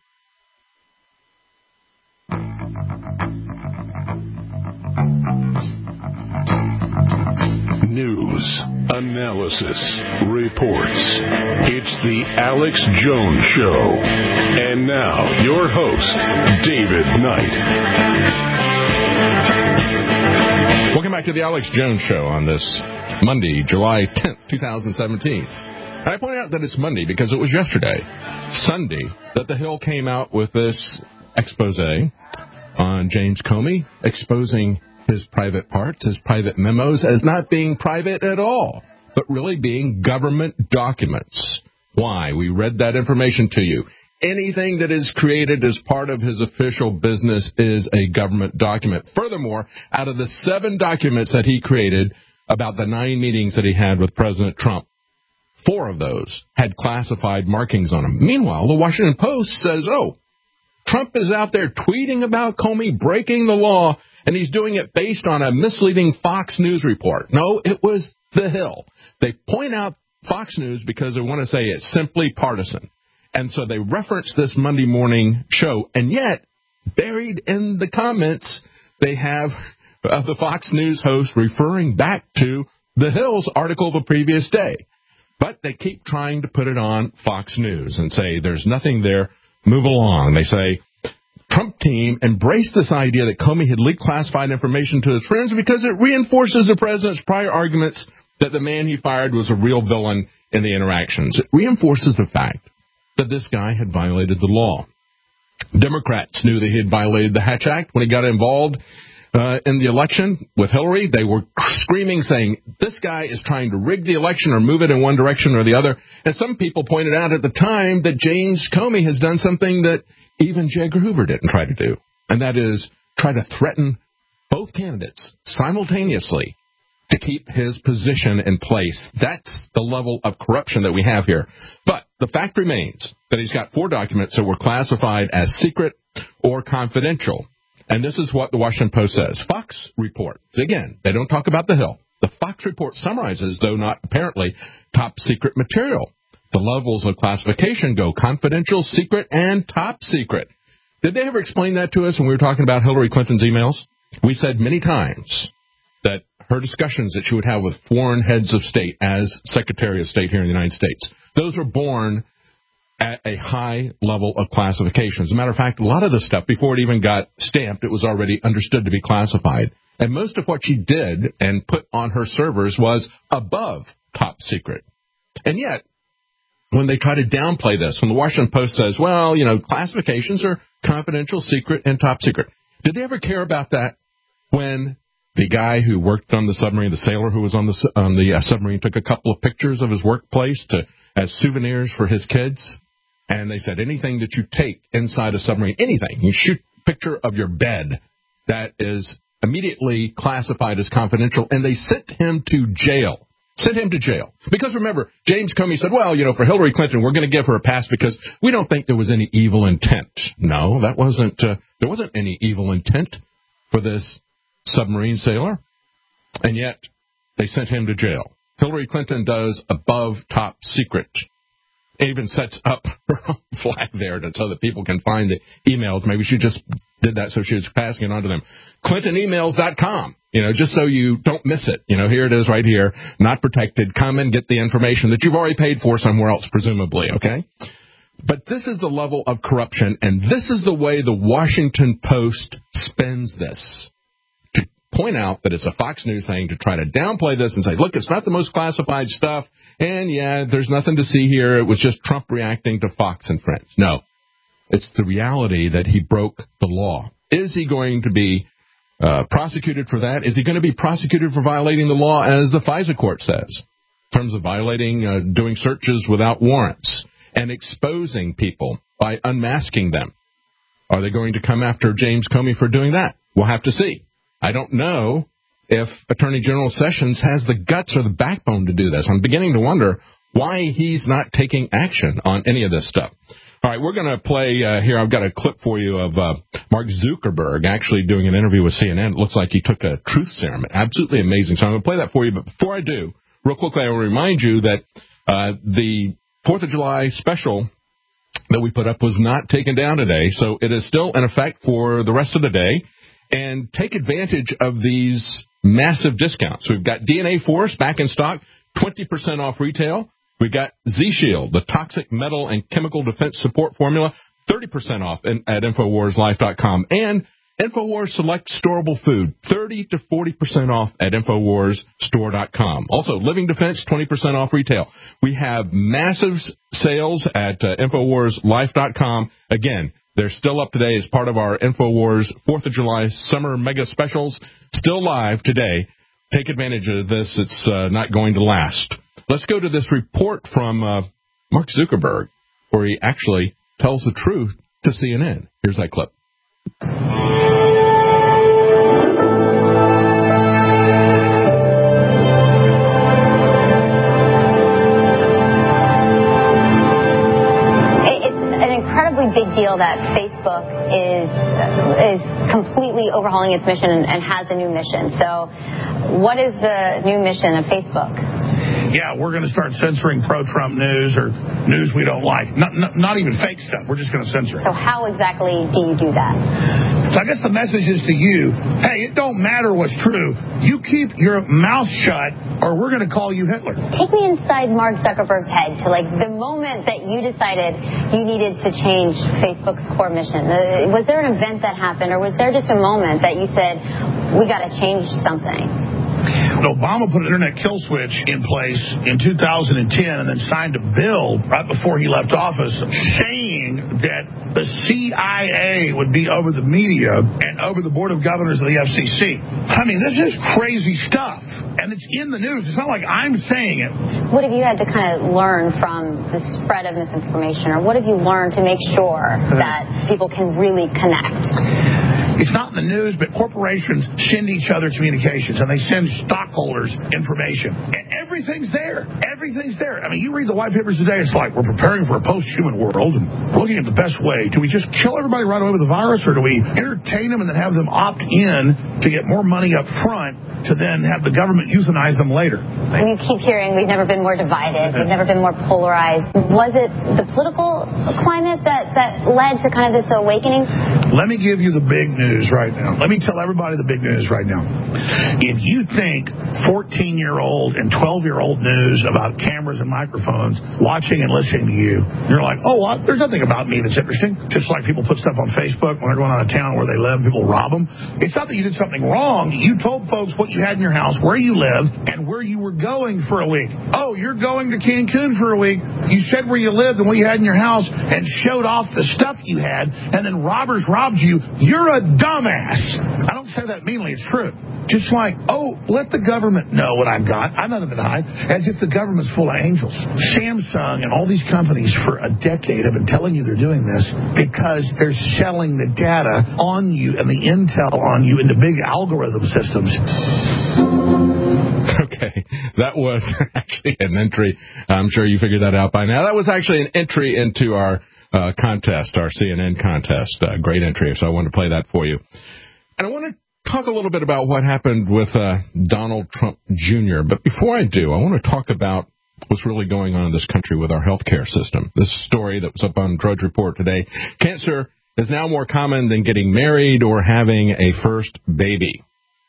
C: News, analysis, reports. It's the Alex Jones Show. And now, your host, David Knight.
I: Welcome back to the Alex Jones Show on this Monday, July tenth, twenty seventeen. And I point out that it's Monday because it was yesterday, Sunday, that The Hill came out with this expose on James Comey, exposing his private parts, his private memos, as not being private at all, but really being government documents. Why? We read that information to you. Anything that is created as part of his official business is a government document. Furthermore, out of the seven documents that he created about the nine meetings that he had with President Trump, four of those had classified markings on them. Meanwhile, the Washington Post says, oh, Trump is out there tweeting about Comey breaking the law, and he's doing it based on a misleading Fox News report. No, it was The Hill. They point out Fox News because they want to say it's simply partisan. And so they reference this Monday morning show, and yet, buried in the comments, they have uh, the Fox News host referring back to the Hill's article the previous day. But they keep trying to put it on Fox News and say there's nothing there. Move along. They say Trump team embraced this idea that Comey had leaked classified information to his friends because it reinforces the president's prior arguments that the man he fired was a real villain in the interactions. It reinforces the fact that this guy had violated the law. Democrats knew that he had violated the Hatch Act when he got involved uh, in the election with Hillary. They were screaming, saying, this guy is trying to rig the election or move it in one direction or the other. And some people pointed out at the time that James Comey has done something that even J. Edgar Hoover didn't try to do, and that is try to threaten both candidates simultaneously to keep his position in place. That's the level of corruption that we have here. But the fact remains that he's got four documents that were classified as secret or confidential. And this is what the Washington Post says. Fox report. Again, they don't talk about the Hill. The Fox report summarizes, though not apparently, top secret material. The levels of classification go confidential, secret, and top secret. Did they ever explain that to us when we were talking about Hillary Clinton's emails? We said many times that her discussions that she would have with foreign heads of state as Secretary of State here in the United States, those are born at a high level of classification. As a matter of fact, a lot of the stuff, before it even got stamped, it was already understood to be classified. And most of what she did and put on her servers was above top secret. And yet, when they try to downplay this, when the Washington Post says, well, you know, classifications are confidential, secret, and top secret. Did they ever care about that when the guy who worked on the submarine, the sailor who was on the on the uh, submarine, took a couple of pictures of his workplace to as souvenirs for his kids? And they said anything that you take inside a submarine, anything, you shoot a picture of your bed, that is immediately classified as confidential, and they sent him to jail. Sent him to jail. Because remember, James Comey said, well, you know, for Hillary Clinton, we're going to give her a pass because we don't think there was any evil intent. No, that wasn't, uh, there wasn't any evil intent for this submarine sailor. And yet, they sent him to jail. Hillary Clinton does above top secret. It even sets up her own flag there to, so that people can find the emails. Maybe she just did that so she was passing it on to them. Clinton emails dot com. You know, just so you don't miss it. You know, here it is right here, not protected. Come and get the information that you've already paid for somewhere else, presumably, okay? But this is the level of corruption, and this is the way the Washington Post spins this. To point out that it's a Fox News thing, to try to downplay this and say, look, it's not the most classified stuff, and yeah, there's nothing to see here. It was just Trump reacting to Fox and Friends. No, it's the reality that he broke the law. Is he going to be Uh, prosecuted for that? Is he going to be prosecuted for violating the law, as the FISA court says, in terms of violating, uh, doing searches without warrants and exposing people by unmasking them? Are they going to come after James Comey for doing that? We'll have to see. I don't know if Attorney General Sessions has the guts or the backbone to do this. I'm beginning to wonder why he's not taking action on any of this stuff. All right, we're going to play uh, here. I've got a clip for you of uh, Mark Zuckerberg actually doing an interview with C N N. It looks like he took a truth serum. Absolutely amazing. So I'm going to play that for you. But before I do, real quickly, I will remind you that uh, the fourth of July special that we put up was not taken down today. So it is still in effect for the rest of the day. And take advantage of these massive discounts. We've got D N A Force back in stock, twenty percent off retail. We've got Z-Shield, the toxic metal and chemical defense support formula, thirty percent off in, at Infowars Life dot com. And Infowars Select Storable Food, thirty to forty percent off at Infowars Store dot com. Also, Living Defense, twenty percent off retail. We have massive sales at uh, Infowars Life dot com. Again, they're still up today as part of our Infowars fourth of July Summer Mega Specials. Still live today. Take advantage of this. It's uh, not going to last. Let's go to this report from uh, Mark Zuckerberg, where he actually tells the truth to C N N. Here's that clip.
R: Big deal that Facebook is is completely overhauling its mission and, and has a new mission. So what is the new mission of Facebook?
B: yeah, we're going to start censoring pro-Trump news or news we don't like. Not, not, not even fake stuff. We're just going to censor it.
R: So how exactly do you do that?
B: So I guess the message is to you, hey, it don't matter what's true. You keep your mouth shut or we're going to call you Hitler.
R: Take me inside Mark Zuckerberg's head to, like, the moment that you decided you needed to change Facebook's core mission. Uh, was there an event that happened, or was there just a moment that you said, we got to change something?
B: Obama put an internet kill switch in place in two thousand ten and then signed a bill right before he left office saying that the C I A would be over the media and over the Board of Governors of the F C C. I mean, this is crazy stuff, and it's in the news. It's not like I'm saying it.
R: What have you had to kind of learn from the spread of misinformation, or what have you learned to make sure that people can really connect?
B: It's not in the news, but corporations send each other communications, and they send stockholders information. And everything's there. Everything's there. I mean, you read the white papers today, it's like, we're preparing for a post-human world and looking at the best way. Do we just kill everybody right away with the virus, or do we entertain them and then have them opt in to get more money up front to then have the government euthanize them later?
R: You keep hearing we've never been more divided, we've never been more polarized. Was it the political climate that, that led to kind of this awakening?
B: Let me give you the big news right now. Let me tell everybody the big news right now. If you think fourteen-year-old and twelve-year-old news about cameras and microphones watching and listening to you, you're like, oh, well, there's nothing about me that's interesting. Just like people put stuff on Facebook when they're going out of town where they live and people rob them. It's not that you did something wrong. You told folks what you had in your house, where you live, and where you were going for a week. Oh, you're going to Cancun for a week. You said where you lived and what you had in your house and showed off the stuff you had, and then robbers robbed you. You're a dumbass. I don't say that meanly. It's true. Just like, oh, let the government know what I've got. I've nothing to hide. As if the government's full of angels. Samsung and all these companies for a decade have been telling you they're doing this because they're selling the data on you and the intel on you into big algorithm systems.
I: Okay, that was actually an entry. I'm sure you figured that out by now. That was actually an entry into our uh, contest, our C N N contest. Uh, great entry, so I wanted to play that for you. And I want to talk a little bit about what happened with uh, Donald Trump Junior But before I do, I want to talk about what's really going on in this country with our health care system. This story that was up on Drudge Report today. Cancer is now more common than getting married or having a first baby.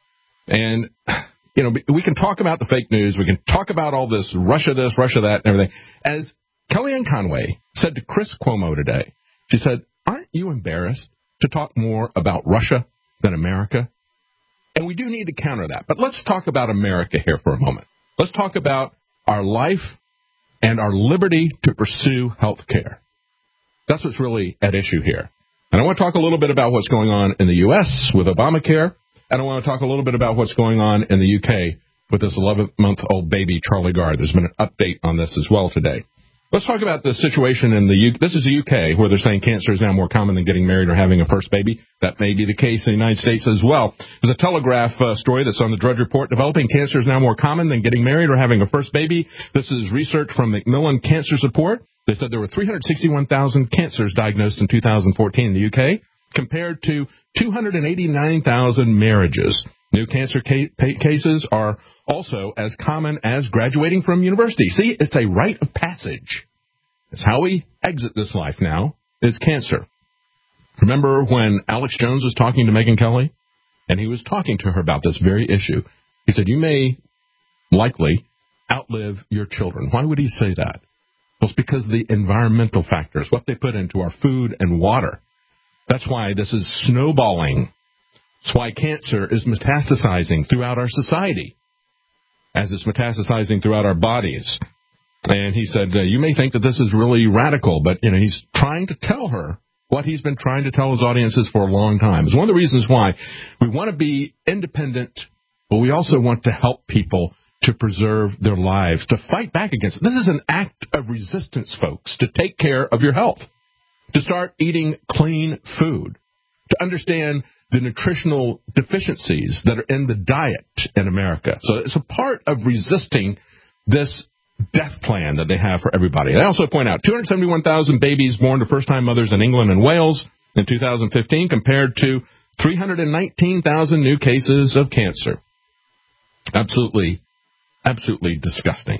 I: And, you know, we can talk about the fake news. We can talk about all this Russia this, Russia that, and everything. As Kellyanne Conway said to Chris Cuomo today, she said, aren't you embarrassed to talk more about Russia than America? And we do need to counter that. But let's talk about America here for a moment. Let's talk about our life and our liberty to pursue health care. That's what's really at issue here. And I want to talk a little bit about what's going on in the U S with Obamacare. And I want to talk a little bit about what's going on in the U K with this eleven-month-old baby, Charlie Gard. There's been an update on this as well today. Let's talk about the situation in the U K. This is the U K, where they're saying cancer is now more common than getting married or having a first baby. That may be the case in the United States as well. There's a Telegraph uh, story that's on the Drudge Report. Developing cancer is now more common than getting married or having a first baby. This is research from Macmillan Cancer Support. They said there were three hundred sixty-one thousand cancers diagnosed in two thousand fourteen in the U K, compared to two hundred eighty-nine thousand marriages. New cancer ca- cases are also as common as graduating from university. See, it's a rite of passage. It's how we exit this life now, is cancer. Remember when Alex Jones was talking to Megyn Kelly? And he was talking to her about this very issue. He said, you may likely outlive your children. Why would he say that? Well, it's because of the environmental factors, what they put into our food and water. That's why this is snowballing. That's why cancer is metastasizing throughout our society, as it's metastasizing throughout our bodies. And he said, uh, you may think that this is really radical, but, you know, he's trying to tell her what he's been trying to tell his audiences for a long time. It's one of the reasons why we want to be independent, but we also want to help people to preserve their lives, to fight back against it. This is an act of resistance, folks, to take care of your health, to start eating clean food, to understand the nutritional deficiencies that are in the diet in America. So it's a part of resisting this death plan that they have for everybody. They also point out two hundred seventy-one thousand babies born to first-time mothers in England and Wales in two thousand fifteen compared to three hundred nineteen thousand new cases of cancer. Absolutely, absolutely disgusting.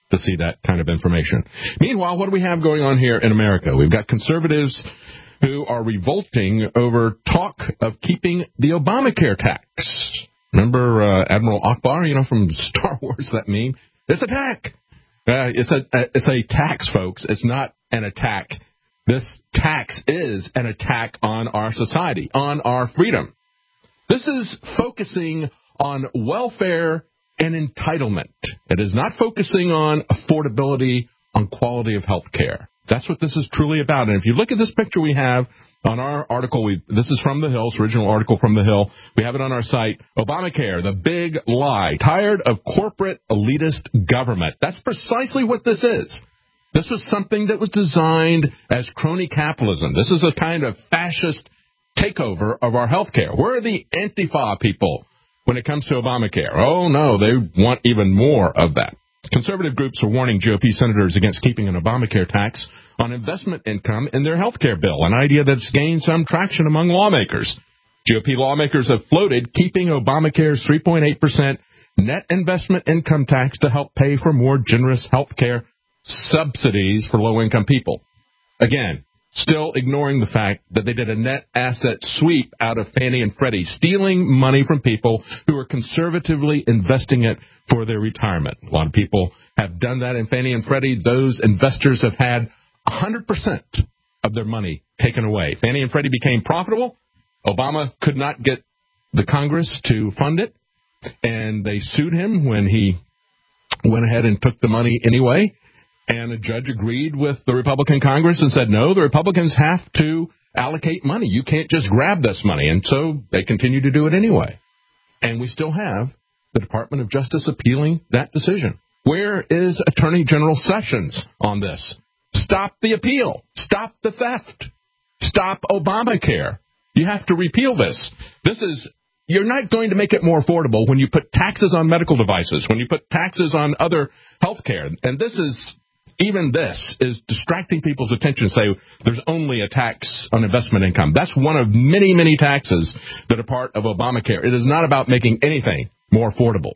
I: to see that kind of information. Meanwhile, what do we have going on here in America? We've got conservatives who are revolting over talk of keeping the Obamacare tax. Remember uh, Admiral Akbar, you know, from Star Wars, that meme? It's a tax. Uh, it's a it's a tax, folks. It's not an attack. This tax is an attack on our society, on our freedom. This is focusing on welfare and entitlement. It is not focusing on affordability, on quality of health care. That's what this is truly about. And if you look at this picture we have on our article, we, this is from The Hill, it's original article from The Hill. We have it on our site. Obamacare, the big lie. Tired of corporate elitist government. That's precisely what this is. This was something that was designed as crony capitalism. This is a kind of fascist takeover of our health care. Where are the Antifa people when it comes to Obamacare? Oh, no, they want even more of that. Conservative groups are warning G O P senators against keeping an Obamacare tax on investment income in their health care bill, an idea that's gained some traction among lawmakers. G O P lawmakers have floated keeping Obamacare's three point eight percent net investment income tax to help pay for more generous health care subsidies for low-income people. Again, still ignoring the fact that they did a net asset sweep out of Fannie and Freddie, stealing money from people who are conservatively investing it for their retirement. A lot of people have done that in Fannie and Freddie. Those investors have had one hundred percent of their money taken away. Fannie and Freddie became profitable. Obama could not get the Congress to fund it, and they sued him when he went ahead and took the money anyway. And a judge agreed with the Republican Congress and said, no, the Republicans have to allocate money. You can't just grab this money. And so they continue to do it anyway. And we still have the Department of Justice appealing that decision. Where is Attorney General Sessions on this? Stop the appeal. Stop the theft. Stop Obamacare. You have to repeal this. This is, you're not going to make it more affordable when you put taxes on medical devices, when you put taxes on other health care. And this is, even this is distracting people's attention. Say there's only a tax on investment income. That's one of many, many taxes that are part of Obamacare. It is not about making anything more affordable.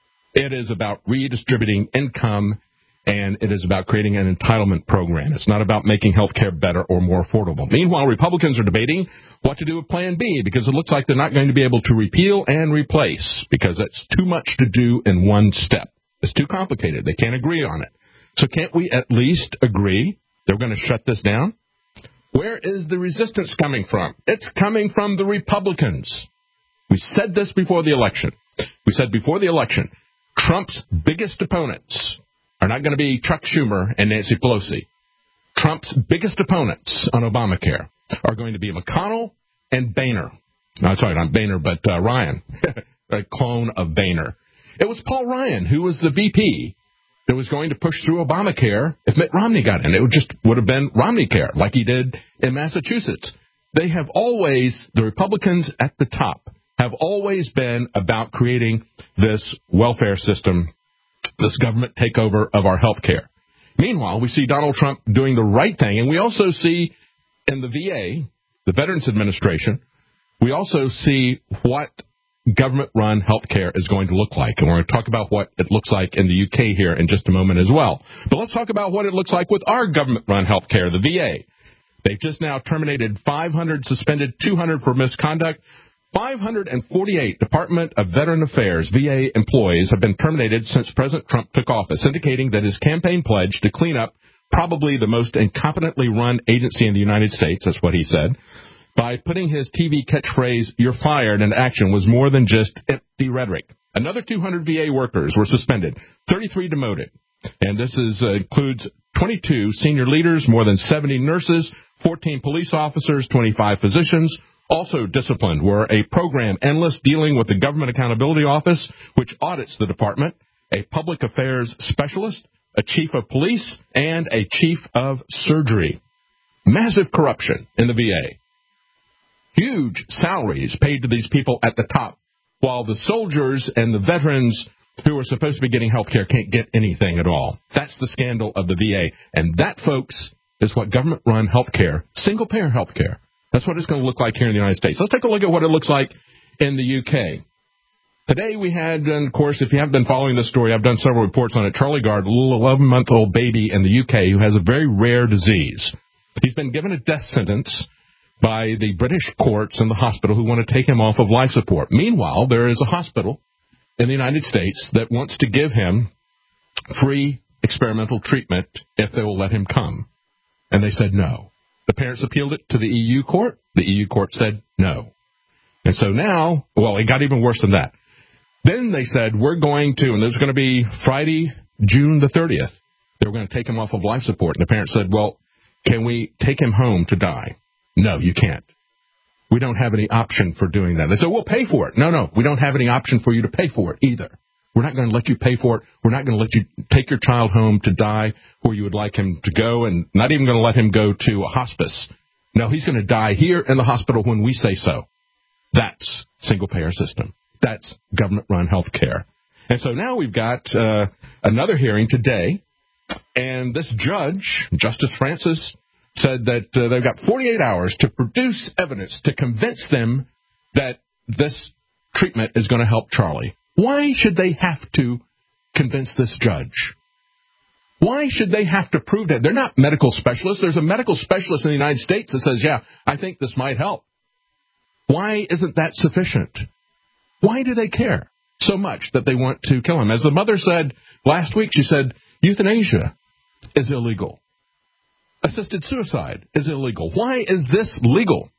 I: It is about redistributing income, and it is about creating an entitlement program. It's not about making health care better or more affordable. Meanwhile, Republicans are debating what to do with Plan B because it looks like they're not going to be able to repeal and replace because it's too much to do in one step. It's too complicated. They can't agree on it. So can't we at least agree they're going to shut this down? Where is the resistance coming from? It's coming from the Republicans. We said this before the election. We said before the election, Trump's biggest opponents are not going to be Chuck Schumer and Nancy Pelosi. Trump's biggest opponents on Obamacare are going to be McConnell and Boehner. No, sorry, not Boehner, but uh, Ryan, a clone of Boehner. It was Paul Ryan who was the V P that was going to push through Obamacare if Mitt Romney got in. It would just would have been Romneycare, like he did in Massachusetts. They have always, the Republicans at the top, have always been about creating this welfare system, this government takeover of our health care. Meanwhile, we see Donald Trump doing the right thing, and we also see in the V A, the Veterans Administration, we also see what government-run health care is going to look like. And we're going to talk about what it looks like in the U K here in just a moment as well. But let's talk about what it looks like with our government-run health care, the V A. They've just now terminated five hundred, suspended two hundred for misconduct. five hundred forty-eight Department of Veteran Affairs V A employees have been terminated since President Trump took office, indicating that his campaign pledge to clean up probably the most incompetently run agency in the United States, that's what he said, by putting his T V catchphrase, "You're fired," into action was more than just empty rhetoric. Another two hundred V A workers were suspended, thirty-three demoted. And this is, uh, includes twenty-two senior leaders, more than seventy nurses, fourteen police officers, twenty-five physicians. Also disciplined were a program analyst dealing with the Government Accountability Office, which audits the department, a public affairs specialist, a chief of police, and a chief of surgery. Massive corruption in the V A. Huge salaries paid to these people at the top, while the soldiers and the veterans who are supposed to be getting health care can't get anything at all. That's the scandal of the V A. And that, folks, is what government-run health care, single-payer health care, that's what it's going to look like here in the United States. Let's take a look at what it looks like in the U K. Today we had, and of course, if you haven't been following this story, I've done several reports on it. Charlie Gard, a little eleven-month-old baby in the U K who has a very rare disease. He's been given a death sentence by the British courts and the hospital who want to take him off of life support. Meanwhile, there is a hospital in the United States that wants to give him free experimental treatment if they will let him come. And they said no. The parents appealed it to the E U court. The E U court said no. And so now, well, it got even worse than that. Then they said, we're going to, and there's going to be Friday, June the thirtieth, they were going to take him off of life support. And the parents said, well, can we take him home to die? No, you can't. We don't have any option for doing that. They said, we'll pay for it. No, no, we don't have any option for you to pay for it either. We're not going to let you pay for it. We're not going to let you take your child home to die where you would like him to go, and not even going to let him go to a hospice. No, he's going to die here in the hospital when we say so. That's single-payer system. That's government-run health care. And so now we've got uh, another hearing today, and this judge, Justice Francis, said that uh, they've got forty-eight hours to produce evidence to convince them that this treatment is going to help Charlie. Why should they have to convince this judge? Why should they have to prove that? They're not medical specialists. There's a medical specialist in the United States that says, yeah, I think this might help. Why isn't that sufficient? Why do they care so much that they want to kill him? As the mother said last week, she said, euthanasia is illegal. Assisted suicide is illegal. Why is this legal?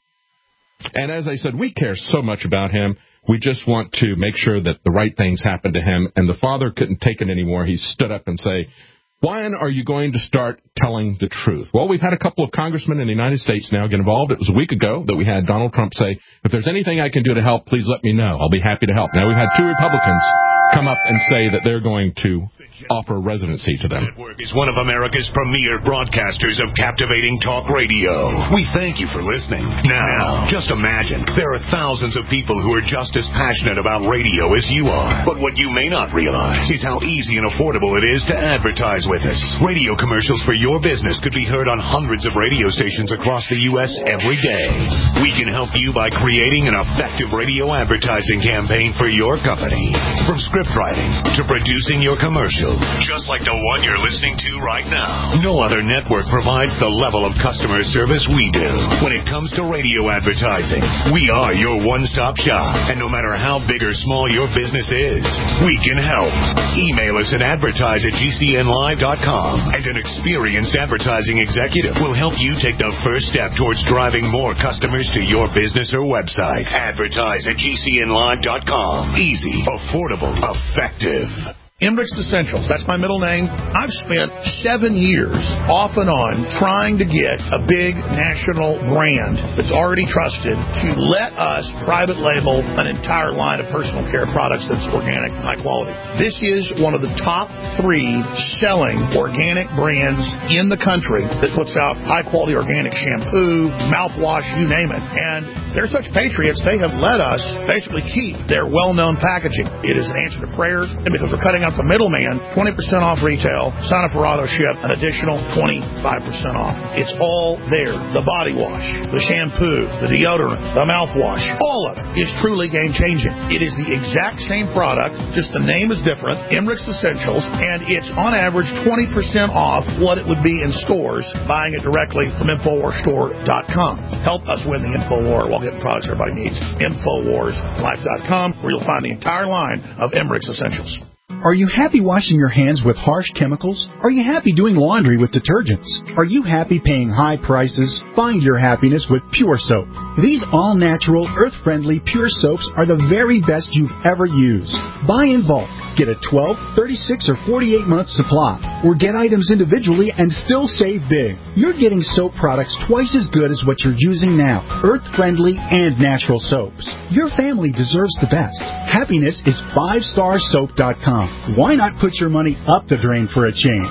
I: And as I said, we care so much about him. We just want to make sure that the right things happen to him. And the father couldn't take it anymore. He stood up and say, when are you going to start telling the truth? Well, we've had a couple of congressmen in the United States now get involved. It was a week ago that we had Donald Trump say, if there's anything I can do to help, please let me know. I'll be happy to help. Now, we've had two Republicans come up and say that they're going to offer residency to them.
A: Network is one of America's premier broadcasters of captivating talk radio. We thank you for listening. Now, just imagine, there are thousands of people who are just as passionate about radio as you are. But what you may not realize is how easy and affordable it is to advertise with us. Radio commercials for your business could be heard on hundreds of radio stations across the U S every day. We can help you by creating an effective radio advertising campaign for your company. From script writing to producing your commercial, just like the one you're listening to right now. No other network provides the level of customer service we do. When it comes to radio advertising, we are your one-stop shop. And no matter how big or small your business is, we can help. Email us at advertise at g c n live dot com, and an experienced advertising executive will help you take the first step towards driving more customers to your business or website. Advertise at g c n live dot com. Easy, affordable, effective.
B: Embrix Essentials, that's my middle name. I've spent seven years off and on trying to get a big national brand that's already trusted to let us private label an entire line of personal care products that's organic and high quality. This is one of the top three selling organic brands in the country that puts out high quality organic shampoo, mouthwash, you name it. And they're such patriots, they have let us basically keep their well-known packaging. It is an answer to prayer, and because we're cutting out the middleman, twenty percent off retail, sign up for auto ship, an additional twenty-five percent off. It's all there. The body wash, the shampoo, the deodorant, the mouthwash, all of it is truly game-changing. It is the exact same product, just the name is different, Embrix Essentials, and it's on average twenty percent off what it would be in stores buying it directly from infowars store dot com. Help us win the InfoWar while getting products everybody needs. infowars life dot com, where you'll find the entire line of Embrix Essentials.
P: Are you happy washing your hands with harsh chemicals? Are you happy doing laundry with detergents? Are you happy paying high prices? Find your happiness with Pure Soap. These all-natural, earth-friendly Pure Soaps are the very best you've ever used. Buy in bulk. Get a twelve, thirty-six, or forty-eight month supply, or get items individually and still save big. You're getting soap products twice as good as what you're using now, earth-friendly and natural soaps. Your family deserves the best. Happiness is five star soap dot com. Why not put your money up the drain for a change?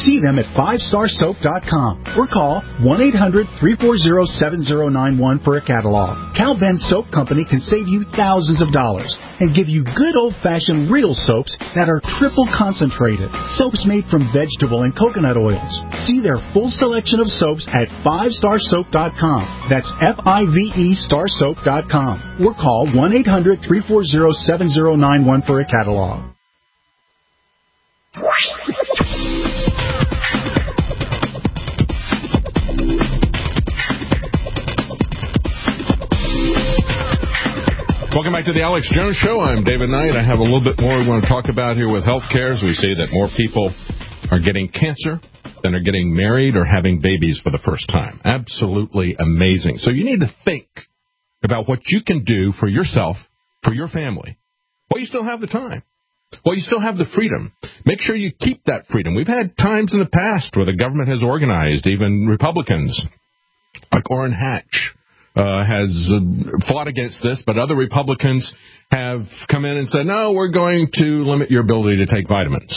P: See them at five star soap dot com or call one eight hundred three four zero seven zero nine one for a catalog. Cal Ben Soap Company can save you thousands of dollars and give you good old-fashioned real soaps that are triple concentrated. Soaps made from vegetable and coconut oils. See their full selection of soaps at five star soap dot com. That's F I V E star soap dot com. Or call one eight hundred three four zero seven zero nine one for a catalog.
I: Welcome back to the Alex Jones Show. I'm David Knight. I have a little bit more we want to talk about here with health care. As we see that more people are getting cancer than are getting married or having babies for the first time. Absolutely amazing. So you need to think about what you can do for yourself, for your family, while you still have the time, while you still have the freedom. Make sure you keep that freedom. We've had times in the past where the government has organized, even Republicans, like Orrin Hatch, Uh, has uh, fought against this, but other Republicans have come in and said, no, we're going to limit your ability to take vitamins.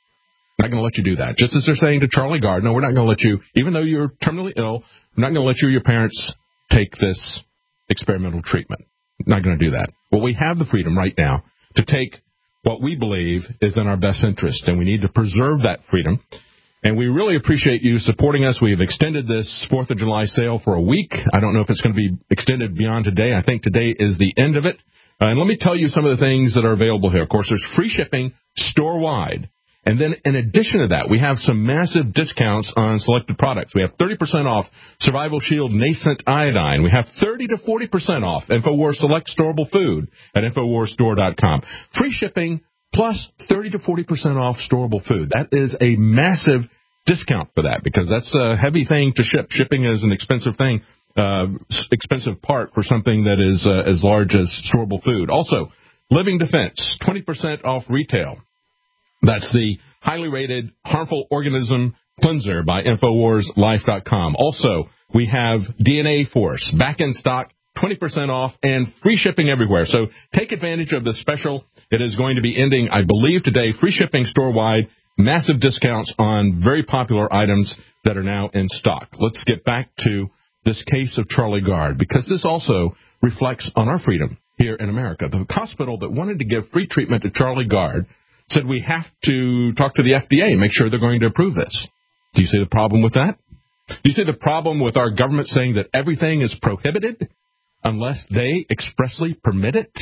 I: Not going to let you do that. Just as they're saying to Charlie Gard, no, we're not going to let you, even though you're terminally ill, we're not going to let you or your parents take this experimental treatment. Not going to do that. Well, we have the freedom right now to take what we believe is in our best interest, and we need to preserve that freedom. And we really appreciate you supporting us. We have extended this fourth of July sale for a week. I don't know if it's going to be extended beyond today. I think today is the end of it. Uh, and let me tell you some of the things that are available here. Of course, there's free shipping store-wide. And then in addition to that, we have some massive discounts on selected products. We have thirty percent off Survival Shield Nascent Iodine. We have thirty to forty percent off InfoWars Select Storable Food at InfoWars Store dot com. Free shipping plus thirty to forty percent off storable food. That is a massive discount for that because that's a heavy thing to ship. Shipping is an expensive thing, uh, expensive part for something that is uh, as large as storable food. Also, Living Defense, twenty percent off retail. That's the highly rated harmful organism cleanser by InfoWars Life dot com. Also, we have D N A Force back in stock, twenty percent off, and free shipping everywhere. So take advantage of the special. It is going to be ending, I believe, today. Free shipping store-wide, massive discounts on very popular items that are now in stock. Let's get back to this case of Charlie Gard, because this also reflects on our freedom here in America. The hospital that wanted to give free treatment to Charlie Gard said we have to talk to the F D A and make sure they're going to approve this. Do you see the problem with that? Do you see the problem with our government saying that everything is prohibited unless they expressly permit it?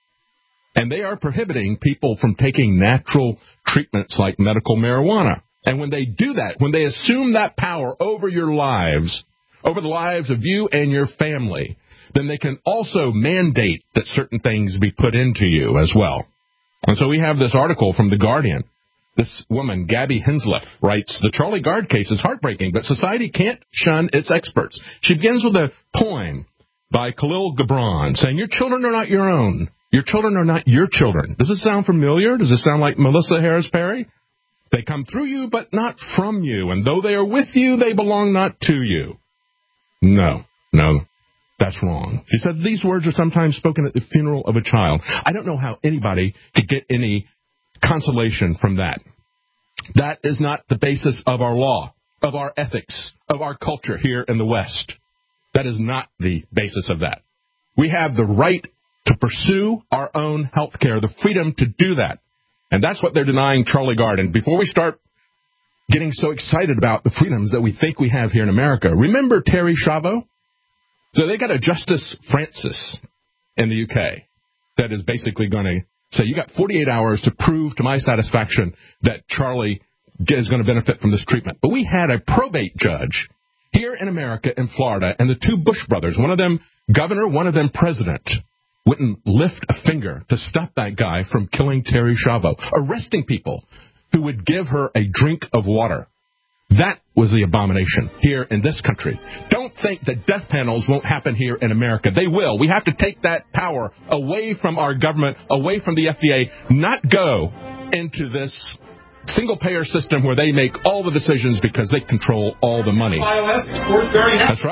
I: And they are prohibiting people from taking natural treatments like medical marijuana. And when they do that, when they assume that power over your lives, over the lives of you and your family, then they can also mandate that certain things be put into you as well. And so we have this article from The Guardian. This woman, Gabby Hinsliff, writes, the Charlie Gard case is heartbreaking, but society can't shun its experts. She begins with a poem by Khalil Gibran saying, your children are not your own. Your children are not your children. Does this sound familiar? Does this sound like Melissa Harris Perry? They come through you, but not from you. And though they are with you, they belong not to you. No, no, that's wrong. She said these words are sometimes spoken at the funeral of a child. I don't know how anybody could get any consolation from that. That is not the basis of our law, of our ethics, of our culture here in the West. That is not the basis of that. We have the right to pursue our own health care, the freedom to do that. And that's what they're denying Charlie Gard. And before we start getting so excited about the freedoms that we think we have here in America, remember Terry Schiavo? So they got a Justice Francis in the U K that is basically going to say, you got forty-eight hours to prove to my satisfaction that Charlie is going to benefit from this treatment. But we had a probate judge here in America in Florida, and the two Bush brothers, one of them governor, one of them president, wouldn't lift a finger to stop that guy from killing Terry Schiavo, arresting people who would give her a drink of water. That was the abomination here in this country. Don't think that death panels won't happen here in America. They will. We have to take that power away from our government, away from the F D A, not go into this single-payer system where they make all the decisions because they control all the money. That's right.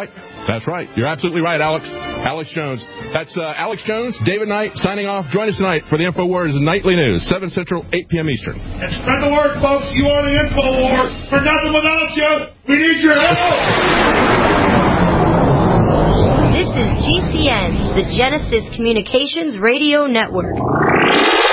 I: That's right. You're absolutely right, Alex. Alex Jones. That's uh, Alex Jones, David Knight, signing off. Join us tonight for the InfoWars Nightly News, seven Central, eight p.m. Eastern.
B: And spread the word, folks. You are the InfoWars. For nothing without you. We need your help.
S: This is G C N, the Genesis Communications Radio Network.